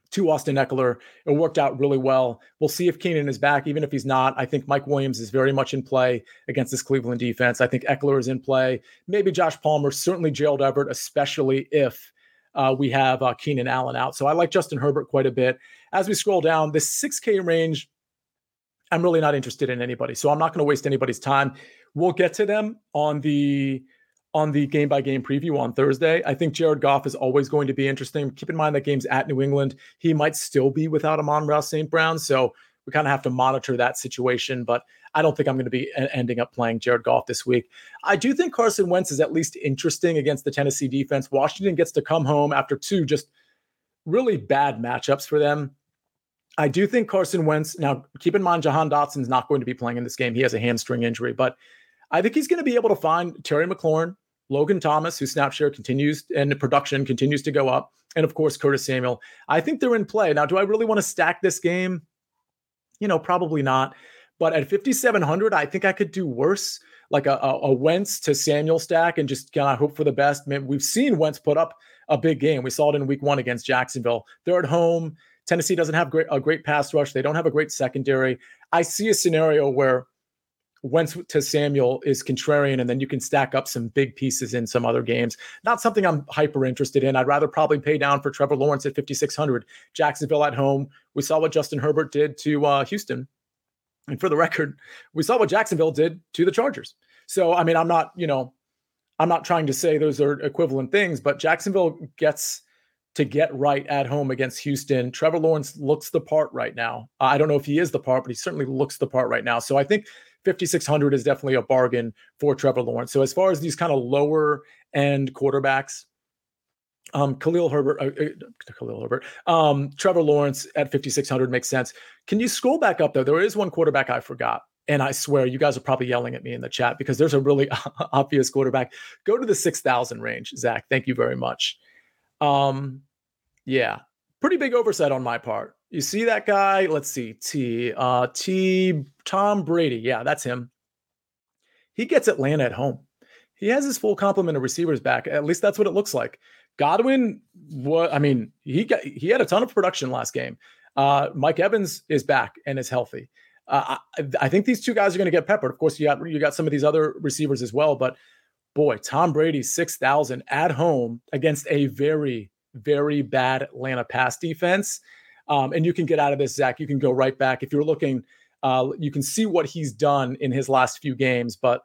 to Austin Eckler. It worked out really well. We'll see if Keenan is back. Even if he's not, I think Mike Williams is very much in play against this Cleveland defense. I think Eckler is in play. Maybe Josh Palmer, certainly Gerald Everett, especially if we have Keenan Allen out. So I like Justin Herbert quite a bit. As we scroll down, this 6K range, I'm really not interested in anybody. So I'm not going to waste anybody's time. We'll get to them on the game-by-game preview on Thursday. I think Jared Goff is always going to be interesting. Keep in mind that game's at New England. He might still be without Amon-Ra St. Brown, so we kind of have to monitor that situation, but I don't think I'm going to be ending up playing Jared Goff this week. I do think Carson Wentz is at least interesting against the Tennessee defense. Washington gets to come home after two just really bad matchups for them. I do think Carson Wentz, now keep in mind Jahan Dotson's not going to be playing in this game. He has a hamstring injury, but I think he's going to be able to find Terry McLaurin, Logan Thomas, whose snap share continues and the production continues to go up, and of course, Curtis Samuel. I think they're in play. Now, do I really want to stack this game? Probably not. But at 5,700, I think I could do worse, like a Wentz to Samuel stack and just kind of hope for the best. Man, we've seen Wentz put up a big game. We saw it in week 1 against Jacksonville. They're at home. Tennessee doesn't have a great pass rush. They don't have a great secondary. I see a scenario where Wentz to Samuel is contrarian, and then you can stack up some big pieces in some other games. Not something I'm hyper interested in. I'd rather probably pay down for Trevor Lawrence at 5,600. Jacksonville at home. We saw what Justin Herbert did to Houston. And for the record, we saw what Jacksonville did to the Chargers. So, I mean, I'm not trying to say those are equivalent things, but Jacksonville gets to get right at home against Houston. Trevor Lawrence looks the part right now. I don't know if he is the part, but he certainly looks the part right now. So I think 5,600 is definitely a bargain for Trevor Lawrence. So as far as these kind of lower end quarterbacks, Trevor Lawrence at 5,600 makes sense. Can you scroll back up though? There is one quarterback I forgot. And I swear you guys are probably yelling at me in the chat because there's a really obvious quarterback. Go to the 6,000 range, Zach. Thank you very much. Yeah, pretty big oversight on my part. You see that guy? Let's see. Tom Brady. Yeah, that's him. He gets Atlanta at home. He has his full complement of receivers back. At least that's what it looks like. Godwin, he had a ton of production last game. Mike Evans is back and is healthy. I think these two guys are going to get peppered. Of course, you got some of these other receivers as well, but boy, Tom Brady, 6,000 at home against a very, very bad Atlanta pass defense. And you can get out of this, Zach. You can go right back. If you're looking, you can see what he's done in his last few games, but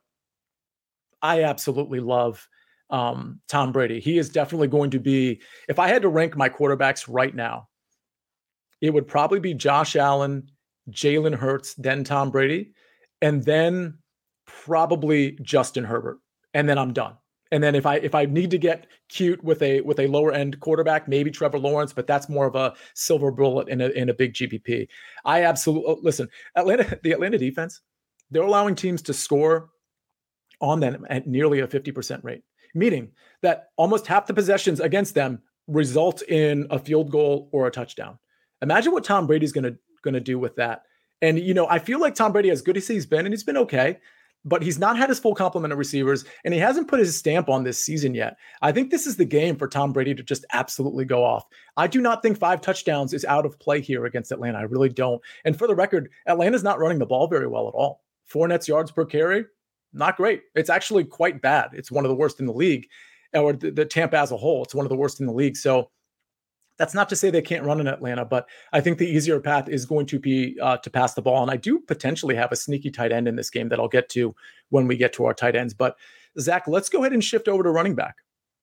I absolutely love Tom Brady. He is definitely going to be, if I had to rank my quarterbacks right now, it would probably be Josh Allen, Jalen Hurts, then Tom Brady, and then probably Justin Herbert. And then I'm done. And then if I need to get cute with a lower end quarterback, maybe Trevor Lawrence, but that's more of a silver bullet in a big GPP. I absolutely listen. The Atlanta defense, they're allowing teams to score on them at nearly a 50% rate, meaning that almost half the possessions against them result in a field goal or a touchdown. Imagine what Tom Brady's going to do with that. And I feel like Tom Brady, as good as he's been, and he's been okay, but he's not had his full complement of receivers, and he hasn't put his stamp on this season yet. I think this is the game for Tom Brady to just absolutely go off. I do not think 5 touchdowns is out of play here against Atlanta. I really don't. And for the record, Atlanta's not running the ball very well at all. Fournette's yards per carry, not great. It's actually quite bad. It's one of the worst in the league, or the Tampa as a whole. It's one of the worst in the league. So that's not to say they can't run in Atlanta, but I think the easier path is going to be to pass the ball. And I do potentially have a sneaky tight end in this game that I'll get to when we get to our tight ends. But Zach, let's go ahead and shift over to running back.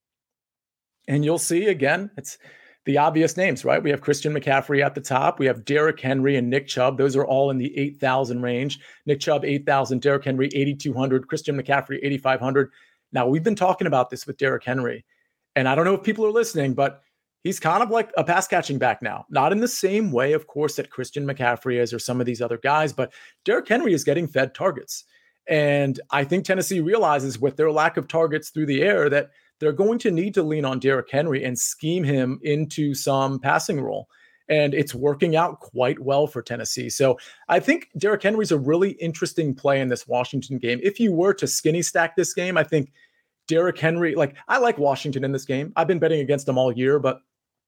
And you'll see, again, it's the obvious names, right? We have Christian McCaffrey at the top. We have Derrick Henry and Nick Chubb. Those are all in the 8,000 range. Nick Chubb, 8,000. Derrick Henry, 8,200. Christian McCaffrey, 8,500. Now, we've been talking about this with Derrick Henry. And I don't know if people are listening, but he's kind of like a pass catching back now. Not in the same way, of course, that Christian McCaffrey is or some of these other guys, but Derrick Henry is getting fed targets. And I think Tennessee realizes with their lack of targets through the air that they're going to need to lean on Derrick Henry and scheme him into some passing role. And it's working out quite well for Tennessee. So I think Derrick Henry's a really interesting play in this Washington game. If you were to skinny stack this game, I think Derrick Henry, I like Washington in this game. I've been betting against them all year, but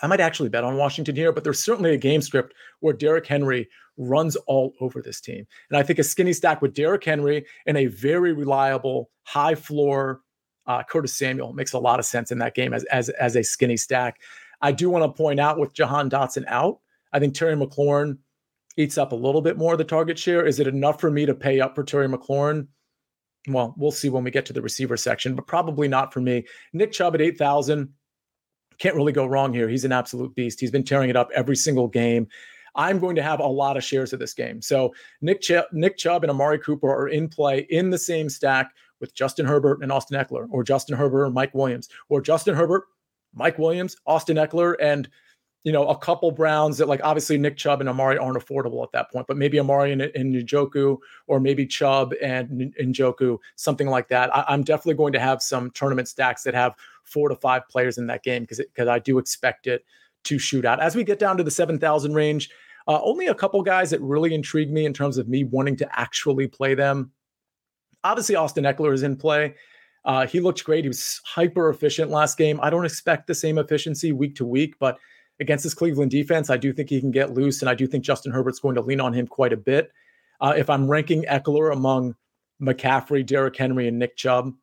I might actually bet on Washington here, but there's certainly a game script where Derrick Henry runs all over this team. And I think a skinny stack with Derrick Henry and a very reliable, high floor Curtis Samuel makes a lot of sense in that game as a skinny stack. I do want to point out with Jahan Dotson out, I think Terry McLaurin eats up a little bit more of the target share. Is it enough for me to pay up for Terry McLaurin? Well, we'll see when we get to the receiver section, but probably not for me. Nick Chubb at 8,000. Can't really go wrong here. He's an absolute beast. He's been tearing it up every single game. I'm going to have a lot of shares of this game. So Nick Chubb and Amari Cooper are in play in the same stack with Justin Herbert and Austin Eckler, or Justin Herbert and Mike Williams, or Justin Herbert, Mike Williams, Austin Eckler, and a couple Browns that, like, obviously Nick Chubb and Amari aren't affordable at that point, but maybe Amari and Njoku, or maybe Chubb and Njoku, something like that. I'm definitely going to have some tournament stacks that have 4 to 5 players in that game because I do expect it to shoot out. As we get down to the 7,000 range, only a couple guys that really intrigue me in terms of me wanting to actually play them. Obviously, Austin Eckler is in play. He looked great. He was hyper efficient last game. I don't expect the same efficiency week to week, but against this Cleveland defense, I do think he can get loose, and I do think Justin Herbert's going to lean on him quite a bit. If I'm ranking Eckler among McCaffrey, Derrick Henry, and Nick Chubb,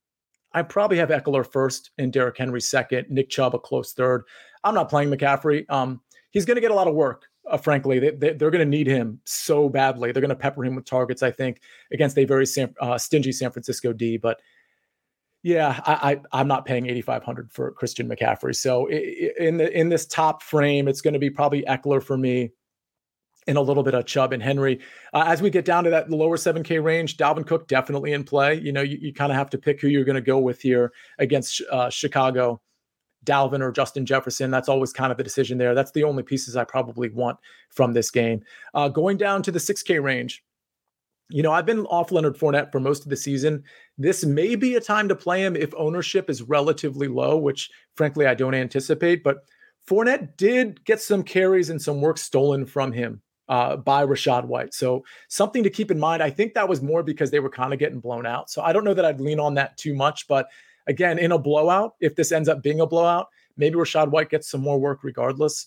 I probably have Eckler first and Derrick Henry second, Nick Chubb a close third. I'm not playing McCaffrey. He's going to get a lot of work, frankly. They're going to need him so badly. They're going to pepper him with targets, I think, against a very stingy San Francisco D. But yeah, I'm not paying $8,500 for Christian McCaffrey. So in this top frame, it's going to be probably Eckler for me and a little bit of Chubb and Henry. As we get down to that lower 7K range, Dalvin Cook definitely in play. You kind of have to pick who you're going to go with here against Chicago, Dalvin or Justin Jefferson. That's always kind of the decision there. That's the only pieces I probably want from this game. Going down to the 6K range, I've been off Leonard Fournette for most of the season. This may be a time to play him if ownership is relatively low, which frankly I don't anticipate. But Fournette did get some carries and some work stolen from him by Rachaad White. So something to keep in mind. I think that was more because they were kind of getting blown out. So I don't know that I'd lean on that too much. But again, in a blowout, if this ends up being a blowout, maybe Rachaad White gets some more work regardless.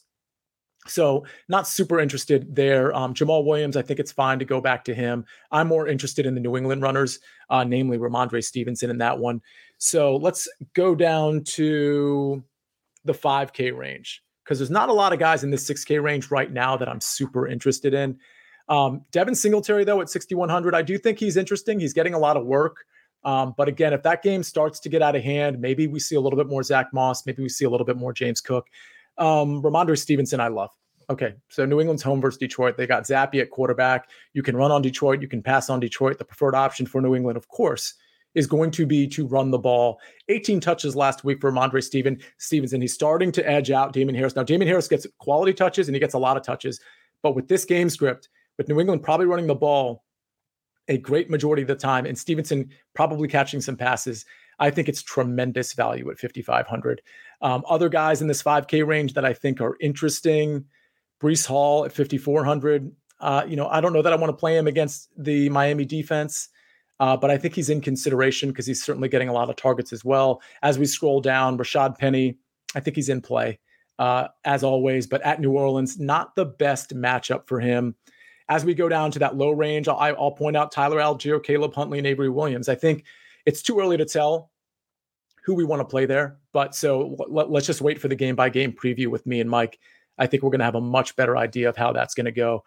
So not super interested there. Jamal Williams, I think it's fine to go back to him. I'm more interested in the New England runners, namely Ramondre Stevenson in that one. So let's go down to the 5K range because there's not a lot of guys in this 6K range right now that I'm super interested in. Devin Singletary, though, at 6,100, I do think he's interesting. He's getting a lot of work. But again, if that game starts to get out of hand, maybe we see a little bit more Zach Moss. Maybe we see a little bit more James Cook. Ramondre Stevenson, I love. Okay, so New England's home versus Detroit. They got Zappe at quarterback. You can run on Detroit. You can pass on Detroit. The preferred option for New England, of course, is going to be to run the ball. 18 touches last week for Ramondre Stevenson. He's starting to edge out Damien Harris. Now, Damien Harris gets quality touches, and he gets a lot of touches. But with this game script, with New England probably running the ball a great majority of the time, and Stevenson probably catching some passes, I think it's tremendous value at 5,500. Other guys in this 5K range that I think are interesting, Breece Hall at 5,400. I don't know that I want to play him against the Miami defense, but I think he's in consideration because he's certainly getting a lot of targets as well. As we scroll down, Rashad Penny, I think he's in play as always, but at New Orleans, not the best matchup for him. As we go down to that low range, I'll point out Tyler Algier, Caleb Huntley, and Avery Williams. I think it's too early to tell who we want to play there. But so let's just wait for the game-by-game preview with me and Mike. I think we're going to have a much better idea of how that's going to go.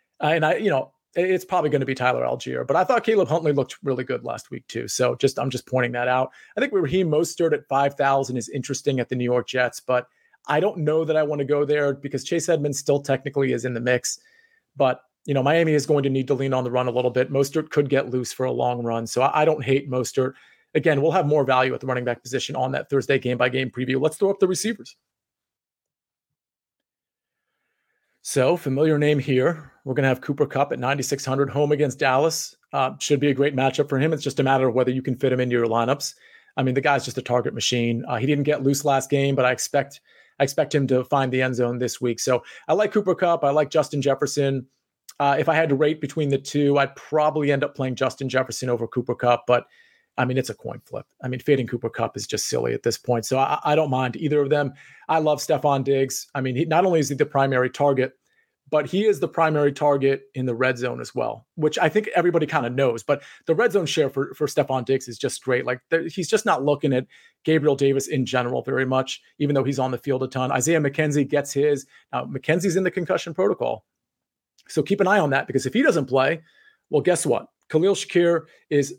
It's probably going to be Tyler Algier. But I thought Caleb Huntley looked really good last week too. So I'm just pointing that out. I think Raheem Mostert at 5,000 is interesting at the New York Jets, but I don't know that I want to go there because Chase Edmonds still technically is in the mix. But Miami is going to need to lean on the run a little bit. Mostert could get loose for a long run. So I don't hate Mostert. Again, we'll have more value at the running back position on that Thursday game-by-game preview. Let's throw up the receivers. So familiar name here. We're going to have Cooper Kupp at 9,600 home against Dallas. Should be a great matchup for him. It's just a matter of whether you can fit him into your lineups. I mean, the guy's just a target machine. He didn't get loose last game, but I expect him to find the end zone this week. So I like Cooper Kupp. I like Justin Jefferson. If I had to rate between the two, I'd probably end up playing Justin Jefferson over Cooper Kupp. But I mean, it's a coin flip. I mean, fading Cooper Kupp is just silly at this point. So I don't mind either of them. I love Stefon Diggs. I mean, not only is he the primary target, but he is the primary target in the red zone as well, which I think everybody kind of knows. But the red zone share for Stefon Diggs is just great. Like he's just not looking at Gabriel Davis in general very much, even though he's on the field a ton. Isaiah McKenzie gets his. Now, McKenzie's in the concussion protocol. So keep an eye on that, because if he doesn't play, well, guess what? Khalil Shakir is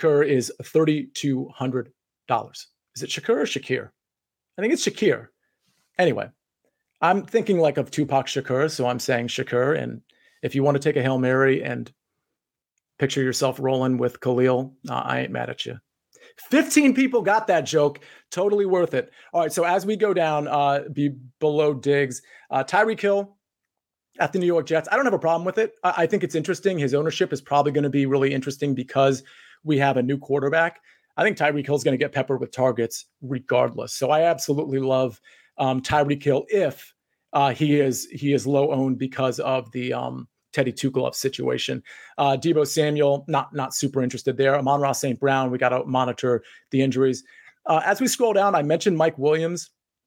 $3,200. Is it Shakir or Shakir? I think it's Shakir. Anyway, I'm thinking like of Tupac Shakur, so I'm saying Shakur. And if you want to take a Hail Mary and picture yourself rolling with Khalil, I ain't mad at you. 15 people got that joke. Totally worth it. All right, so as we go down, be below Diggs, Tyreek Hill at the New York Jets. I don't have a problem with it. I think it's interesting. His ownership is probably going to be really interesting because we have a new quarterback. I think Tyreek Hill is going to get peppered with targets regardless. So I absolutely love Tyreek Hill if he is low owned because of the Teddy Two Gloves situation. Deebo Samuel, not super interested there. Amon-Ra St. Brown, we got to monitor the injuries. As we scroll down, I mentioned Mike Williams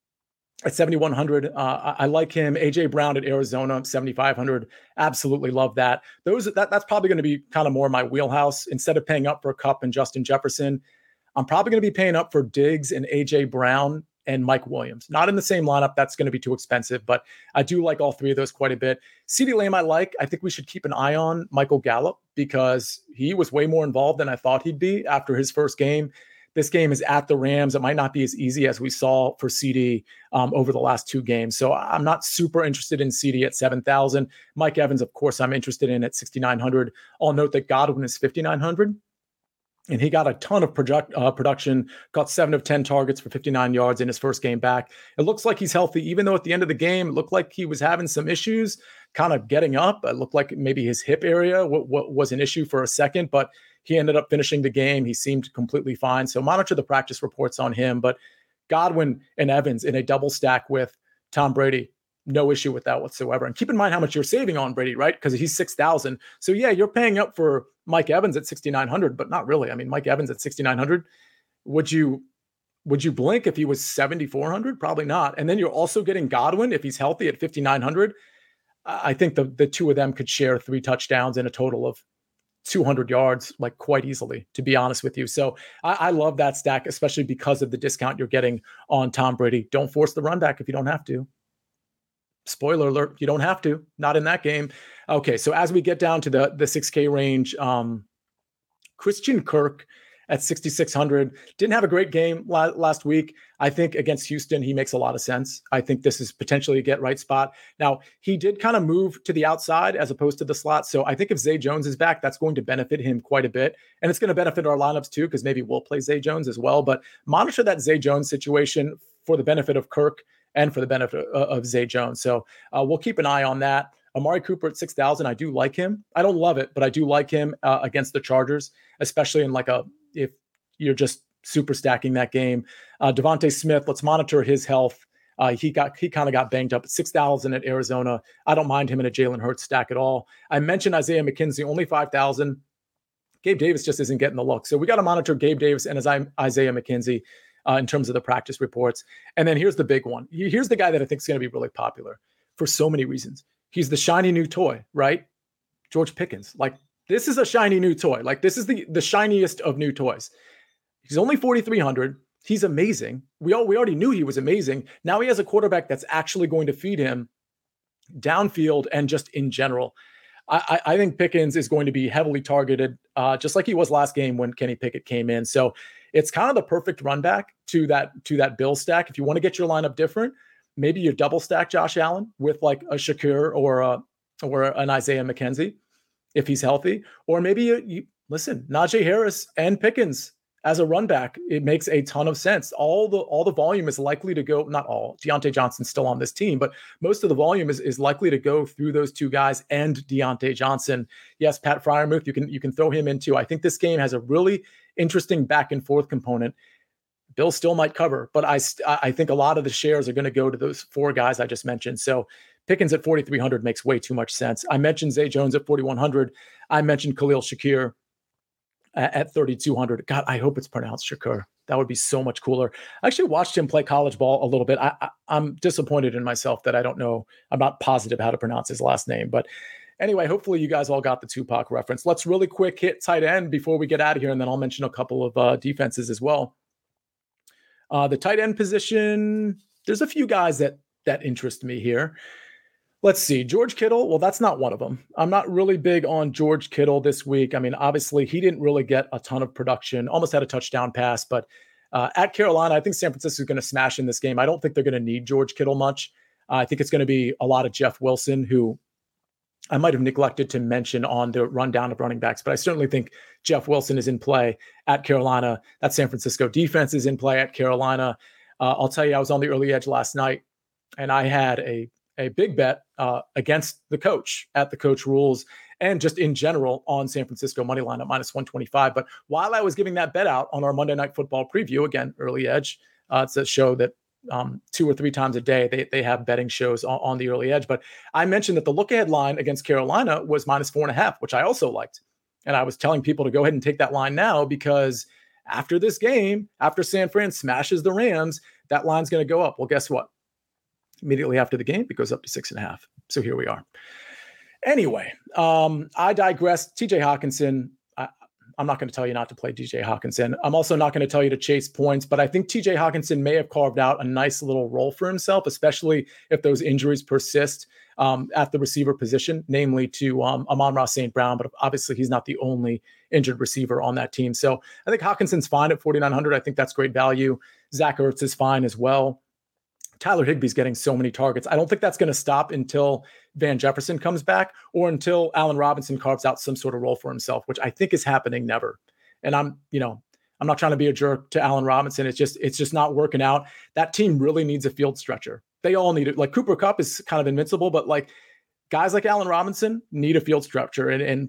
at 7,100. I like him. A.J. Brown at Arizona, 7,500. Absolutely love that. That's probably going to be kind of more my wheelhouse. Instead of paying up for Kupp and Justin Jefferson, I'm probably going to be paying up for Diggs and A.J. Brown and Mike Williams. Not in the same lineup. That's going to be too expensive, but I do like all three of those quite a bit. CeeDee Lamb I like. I think we should keep an eye on Michael Gallup because he was way more involved than I thought he'd be after his first game. This game is at the Rams. It might not be as easy as we saw for CD over the last two games. So I'm not super interested in CD at 7,000. Mike Evans, of course, I'm interested in at 6,900. I'll note that Godwin is 5,900. And he got a ton of production, got 7 of 10 targets for 59 yards in his first game back. It looks like he's healthy, even though at the end of the game, it looked like he was having some issues kind of getting up. It looked like maybe his hip area was an issue for a second, but he ended up finishing the game. He seemed completely fine. So monitor the practice reports on him. But Godwin and Evans in a double stack with Tom Brady, no issue with that whatsoever. And keep in mind how much you're saving on Brady, right? Because he's 6,000. So yeah, you're paying up for Mike Evans at 6,900, but not really. I mean, Mike Evans at 6,900, would you blink if he was 7,400? Probably not. And then you're also getting Godwin if he's healthy at 5,900. I think the two of them could share 3 touchdowns in a total of 200 yards, like quite easily, to be honest with you. So I love that stack, especially because of the discount you're getting on Tom Brady. Don't force the run back if you don't have to. Spoiler alert, you don't have to, not in that game. Okay, so as we get down to the 6K range, Christian Kirk at 6,600 didn't have a great game last week. I think against Houston, he makes a lot of sense. I think this is potentially a get right spot. Now, he did kind of move to the outside as opposed to the slot. So I think if Zay Jones is back, that's going to benefit him quite a bit. And it's going to benefit our lineups too, because maybe we'll play Zay Jones as well. But monitor that Zay Jones situation for the benefit of Kirk and for the benefit of Zay Jones. So we'll keep an eye on that. Amari Cooper at 6,000. I do like him. I don't love it, but I do like him against the Chargers, especially in if you're just super stacking that game. Devontae Smith, let's monitor his health. He kind of got banged up at 6,000 at Arizona. I don't mind him in a Jalen Hurts stack at all. I mentioned Isaiah McKenzie, only 5,000. Gabe Davis just isn't getting the look. So we got to monitor Gabe Davis and Isaiah McKenzie in terms of the practice reports. And then here's the big one. Here's the guy that I think is going to be really popular for so many reasons. He's the shiny new toy, right? George Pickens. Like, this is a shiny new toy. Like, this is the shiniest of new toys. He's only 4,300. He's amazing. We already knew he was amazing. Now he has a quarterback that's actually going to feed him downfield and just in general. I think Pickens is going to be heavily targeted, just like he was last game when Kenny Pickett came in. So it's kind of the perfect run back to that Bill stack. If you want to get your lineup different, maybe you double stack Josh Allen with like a Shakir or an Isaiah McKenzie if he's healthy, or maybe you listen, Najee Harris and Pickens as a run back. It makes a ton of sense. All the volume is likely to go, not all, Deontay Johnson's still on this team, but most of the volume is likely to go through those two guys and Deontay Johnson. Yes, Pat Freiermuth, you can throw him in too. I think this game has a really interesting back and forth component. Bill still might cover, but I think a lot of the shares are going to go to those 4 guys I just mentioned. So Pickens at 4,300 makes way too much sense. I mentioned Zay Jones at 4,100. I mentioned Khalil Shakir at 3,200. God, I hope it's pronounced Shakur. That would be so much cooler. I actually watched him play college ball a little bit. I'm disappointed in myself that I don't know. I'm not positive how to pronounce his last name. But anyway, hopefully you guys all got the Tupac reference. Let's really quick hit tight end before we get out of here, and then I'll mention a couple of defenses as well. The tight end position, there's a few guys that interest me here. Let's see. George Kittle. Well, that's not one of them. I'm not really big on George Kittle this week. I mean, obviously, he didn't really get a ton of production, almost had a touchdown pass. But at Carolina, I think San Francisco is going to smash in this game. I don't think they're going to need George Kittle much. I think it's going to be a lot of Jeff Wilson, who I might have neglected to mention on the rundown of running backs. But I certainly think Jeff Wilson is in play at Carolina. That San Francisco defense is in play at Carolina. I'll tell you, I was on the early edge last night, and I had a big bet against the coach at the Coach Rules and just in general on San Francisco money line at minus 125. But while I was giving that bet out on our Monday Night Football preview, again, Early Edge, it's a show that 2 or 3 times a day they have betting shows on the Early Edge. But I mentioned that the look-ahead line against Carolina was minus 4.5, which I also liked. And I was telling people to go ahead and take that line now because after this game, after San Fran smashes the Rams, that line's going to go up. Well, guess what? Immediately after the game, it goes up to 6.5. So here we are. Anyway, I digress. TJ Hawkinson, I'm not going to tell you not to play TJ Hawkinson. I'm also not going to tell you to chase points, but I think TJ Hawkinson may have carved out a nice little role for himself, especially if those injuries persist at the receiver position, namely to Amon-Ra St. Brown. But obviously, he's not the only injured receiver on that team. So I think Hawkinson's fine at 4,900. I think that's great value. Zach Ertz is fine as well. Tyler Higbee's getting so many targets. I don't think that's going to stop until Van Jefferson comes back or until Allen Robinson carves out some sort of role for himself, which I think is happening never. And I'm not trying to be a jerk to Allen Robinson. It's just not working out. That team really needs a field stretcher. They all need it. Like Cooper Kupp is kind of invincible, but like guys like Allen Robinson need a field stretcher. And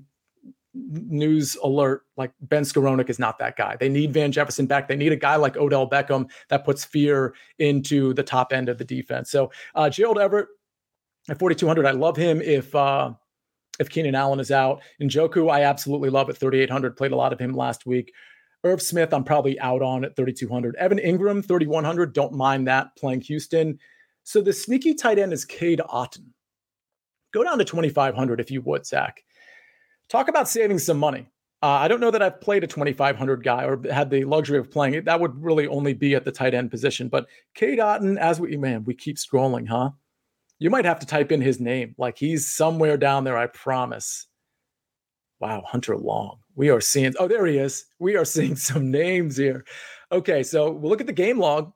news alert, like Ben Skowronek is not that guy. They need Van Jefferson back. They need a guy like Odell Beckham that puts fear into the top end of the defense. So Gerald Everett at 4,200, I love him if Keenan Allen is out. Njoku, I absolutely love at 3,800. Played a lot of him last week. Irv Smith, I'm probably out on at 3,200. Evan Ingram, 3,100. Don't mind that playing Houston. So the sneaky tight end is Cade Otton. Go down to 2,500 if you would, Zach. Talk about saving some money. I don't know that I've played a 2,500 guy or had the luxury of playing it. That would really only be at the tight end position. But Cade Otton, we keep scrolling, huh? You might have to type in his name. Like he's somewhere down there, I promise. Wow, Hunter Long. We are seeing, oh, there he is. We are seeing some names here. Okay, so we'll look at the game log.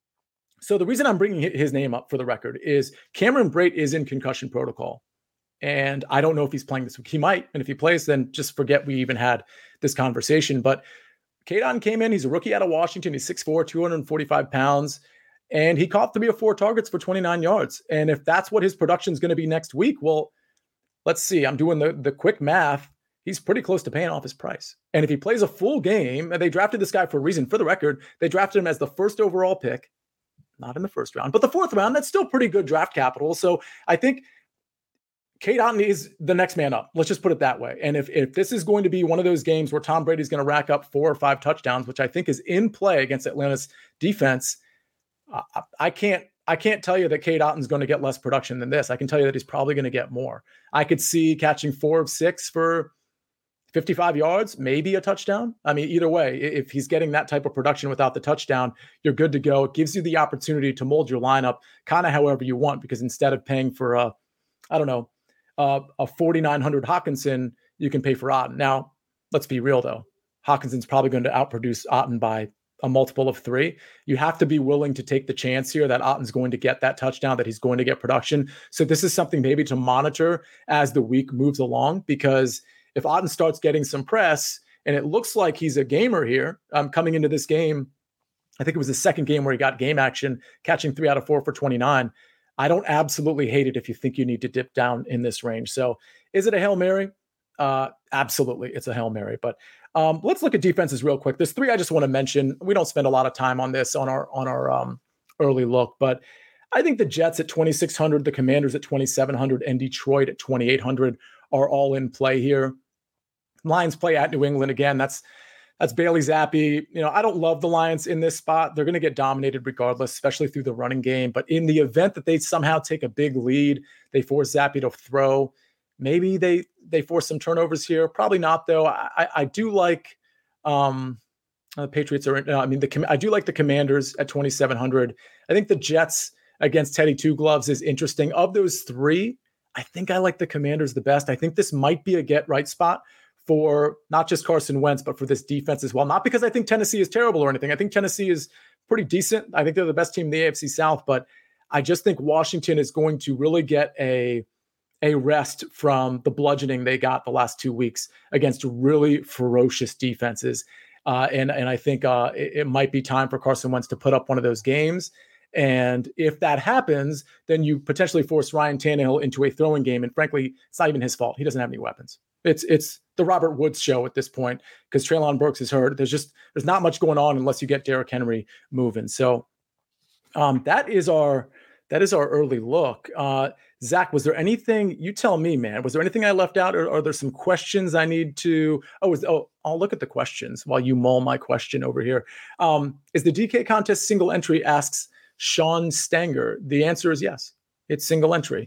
So the reason I'm bringing his name up for the record is Cameron Brate is in concussion protocol. And I don't know if he's playing this week. He might. And if he plays, then just forget we even had this conversation. But Cade Otton came in. He's a rookie out of Washington. He's 6'4", 245 pounds. And he caught 3 or 4 targets for 29 yards. And if that's what his production is going to be next week, well, let's see. I'm doing the quick math. He's pretty close to paying off his price. And if he plays a full game, and they drafted this guy for a reason. For the record, they drafted him as the first overall pick. Not in the first round, but the 4th round. That's still pretty good draft capital. So I think Cade Otton is the next man up. Let's just put it that way. And if this is going to be one of those games where Tom Brady's going to rack up 4 or 5 touchdowns, which I think is in play against Atlanta's defense, I can't tell you that Cade Otton's going to get less production than this. I can tell you that he's probably going to get more. I could see catching 4 of 6 for 55 yards, maybe a touchdown. I mean, either way, if he's getting that type of production without the touchdown, you're good to go. It gives you the opportunity to mold your lineup kind of however you want, because instead of paying for a 4,900 Hawkinson, you can pay for Otton. Now, let's be real though. Hawkinson's probably going to outproduce Otton by a multiple of 3. You have to be willing to take the chance here that Otton's going to get that touchdown, that he's going to get production. So this is something maybe to monitor as the week moves along, because if Otton starts getting some press and it looks like he's a gamer here, coming into this game, I think it was the second game where he got game action, catching 3 out of 4 for 29. I don't absolutely hate it if you think you need to dip down in this range. So is it a Hail Mary? Absolutely. It's a Hail Mary. But let's look at defenses real quick. There's 3 I just want to mention. We don't spend a lot of time on this on our early look, but I think the Jets at 2,600, the Commanders at 2,700, and Detroit at 2,800 are all in play here. Lions play at New England again. That's Bailey Zappi. I don't love the Lions in this spot. They're going to get dominated regardless, especially through the running game. But in the event that they somehow take a big lead, they force Zappi to throw. Maybe they force some turnovers here. Probably not, though. I do like the Patriots I do like the Commanders at 2,700. I think the Jets against Teddy Two Gloves is interesting. Of those three, I think I like the Commanders the best. I think this might be a get right spot for not just Carson Wentz, but for this defense as well. Not because I think Tennessee is terrible or anything. I think Tennessee is pretty decent. I think they're the best team in the AFC South, but I just think Washington is going to really get a rest from the bludgeoning they got the last 2 weeks against really ferocious defenses. And I think it might be time for Carson Wentz to put up one of those games. And if that happens, then you potentially force Ryan Tannehill into a throwing game. And frankly, it's not even his fault. He doesn't have any weapons. It's the Robert Woods show at this point because Treylon Burks is hurt. There's not much going on unless you get Derrick Henry moving. So that is our early look. Zach, was there anything, you tell me, man, was there anything I left out, or are there some questions I need to, I'll look at the questions while you mull my question over here. Is the DK contest single entry, asks Sean Stanger. The answer is yes, it's single entry.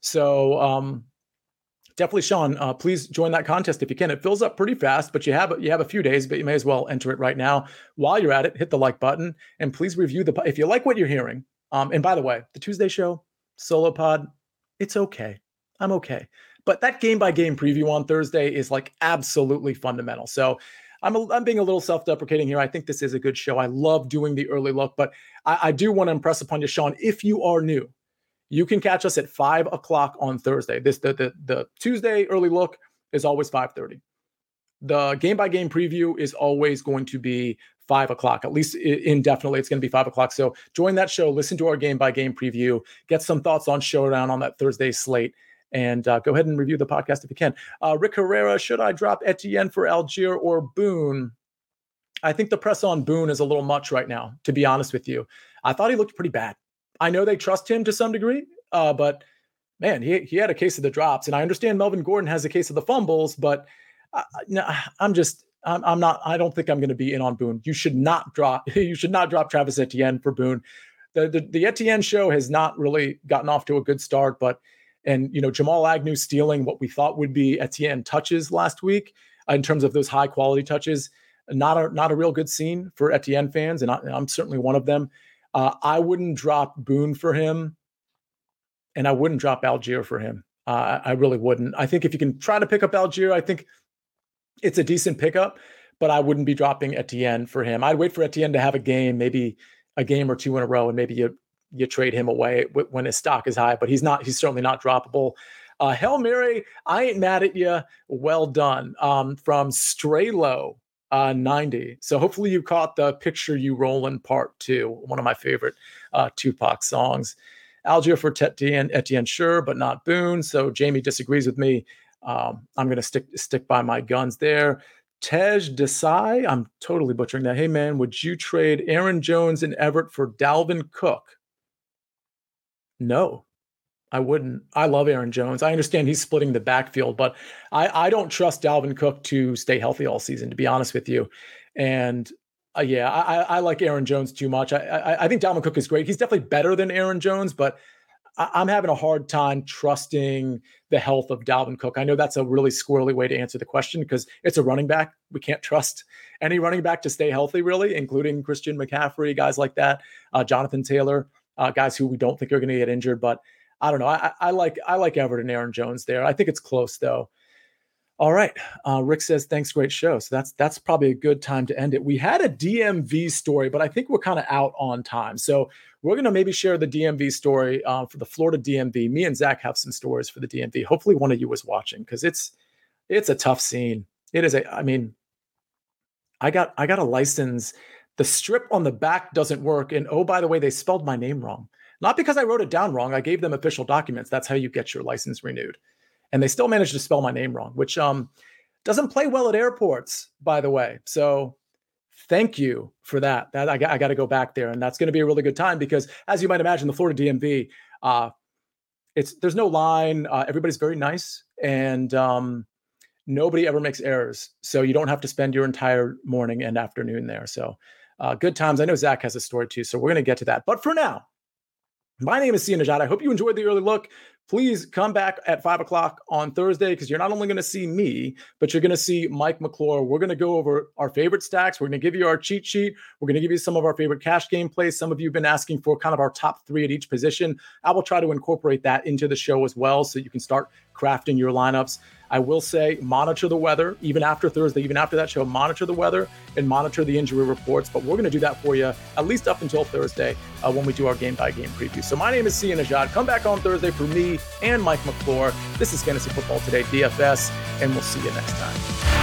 So definitely, Sean, please join that contest if you can. It fills up pretty fast, but you have a few days, but you may as well enter it right now. While you're at it, hit the like button and please review if you like what you're hearing. And by the way, the Tuesday show, solo pod, it's okay. I'm okay. But that game-by-game preview on Thursday is like absolutely fundamental. So I'm being a little self-deprecating here. I think this is a good show. I love doing the early look, but I do want to impress upon you, Sean, if you are new, you can catch us at 5 o'clock on Thursday. The Tuesday early look is always 5:30. The game-by-game preview is always going to be 5 o'clock, at least indefinitely. It's going to be 5 o'clock. So join that show, listen to our game-by-game preview, get some thoughts on Showdown on that Thursday slate, and go ahead and review the podcast if you can. Rick Herrera, should I drop Etienne for Algier or Boone? I think the press on Boone is a little much right now, to be honest with you. I thought he looked pretty bad. I know they trust him to some degree, but man, he had a case of the drops, and I understand Melvin Gordon has a case of the fumbles, but I don't think I'm going to be in on Boone. You should not drop Travis Etienne for Boone. The Etienne show has not really gotten off to a good start, and Jamal Agnew stealing what we thought would be Etienne touches last week in terms of those high quality touches, not a real good scene for Etienne fans, and I'm certainly one of them. I wouldn't drop Boone for him, and I wouldn't drop Algier for him. I really wouldn't. I think if you can try to pick up Algier, I think it's a decent pickup, but I wouldn't be dropping Etienne for him. I'd wait for Etienne to have a game, maybe a game or two in a row, and maybe you trade him away when his stock is high, but he's certainly not droppable. Hail Mary, I ain't mad at you. Well done. From Straylow 90. So hopefully you caught the Picture You Rollin' Part 2, one of my favorite Tupac songs. Algier for Etienne, sure, but not Boone. So Jamie disagrees with me. I'm going to stick by my guns there. Tej Desai, I'm totally butchering that. Hey, man, would you trade Aaron Jones and Everett for Dalvin Cook? No, I wouldn't. I love Aaron Jones. I understand he's splitting the backfield, but I don't trust Dalvin Cook to stay healthy all season, to be honest with you. And I like Aaron Jones too much. I think Dalvin Cook is great. He's definitely better than Aaron Jones, but I'm having a hard time trusting the health of Dalvin Cook. I know that's a really squirrely way to answer the question because it's a running back. We can't trust any running back to stay healthy, really, including Christian McCaffrey, guys like that, Jonathan Taylor, guys who we don't think are going to get injured. But I don't know. I like Everett and Aaron Jones there. I think it's close, though. All right. Rick says, thanks, great show. So that's probably a good time to end it. We had a DMV story, but I think we're kind of out on time. So we're going to maybe share the DMV story for the Florida DMV. Me and Zach have some stories for the DMV. Hopefully one of you was watching because it's a tough scene. It is I got a license. The strip on the back doesn't work. And oh, by the way, they spelled my name wrong. Not because I wrote it down wrong. I gave them official documents. That's how you get your license renewed. And they still managed to spell my name wrong, which doesn't play well at airports, by the way. So thank you for that. I got to go back there. And that's going to be a really good time because, as you might imagine, the Florida DMV, there's no line. Everybody's very nice. And nobody ever makes errors. So you don't have to spend your entire morning and afternoon there. So good times. I know Zach has a story too, so we're going to get to that. But for now, my name is Sia Nejad. I hope you enjoyed the early look. Please come back at 5 o'clock on Thursday, because you're not only going to see me, but you're going to see Mike McClure. We're going to go over our favorite stacks. We're going to give you our cheat sheet. We're going to give you some of our favorite cash game plays. Some of you have been asking for kind of our top 3 at each position. I will try to incorporate that into the show as well, so you can start crafting your lineups. I will say, monitor the weather, even after Thursday, even after that show, monitor the weather and monitor the injury reports. But we're going to do that for you at least up until Thursday when we do our game-by-game preview. So my name is Sia Nejad. Come back on Thursday for me and Mike McClure. This is Fantasy Football Today, DFS, and we'll see you next time.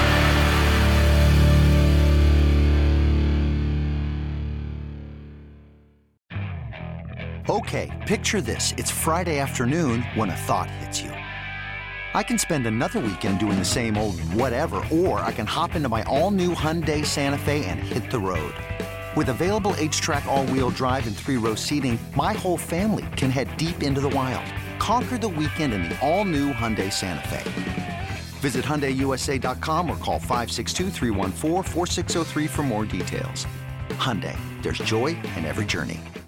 Okay, picture this. It's Friday afternoon when a thought hits you. I can spend another weekend doing the same old whatever, or I can hop into my all-new Hyundai Santa Fe and hit the road. With available H-Track all-wheel drive and 3-row seating, my whole family can head deep into the wild. Conquer the weekend in the all-new Hyundai Santa Fe. Visit HyundaiUSA.com or call 562-314-4603 for more details. Hyundai, there's joy in every journey.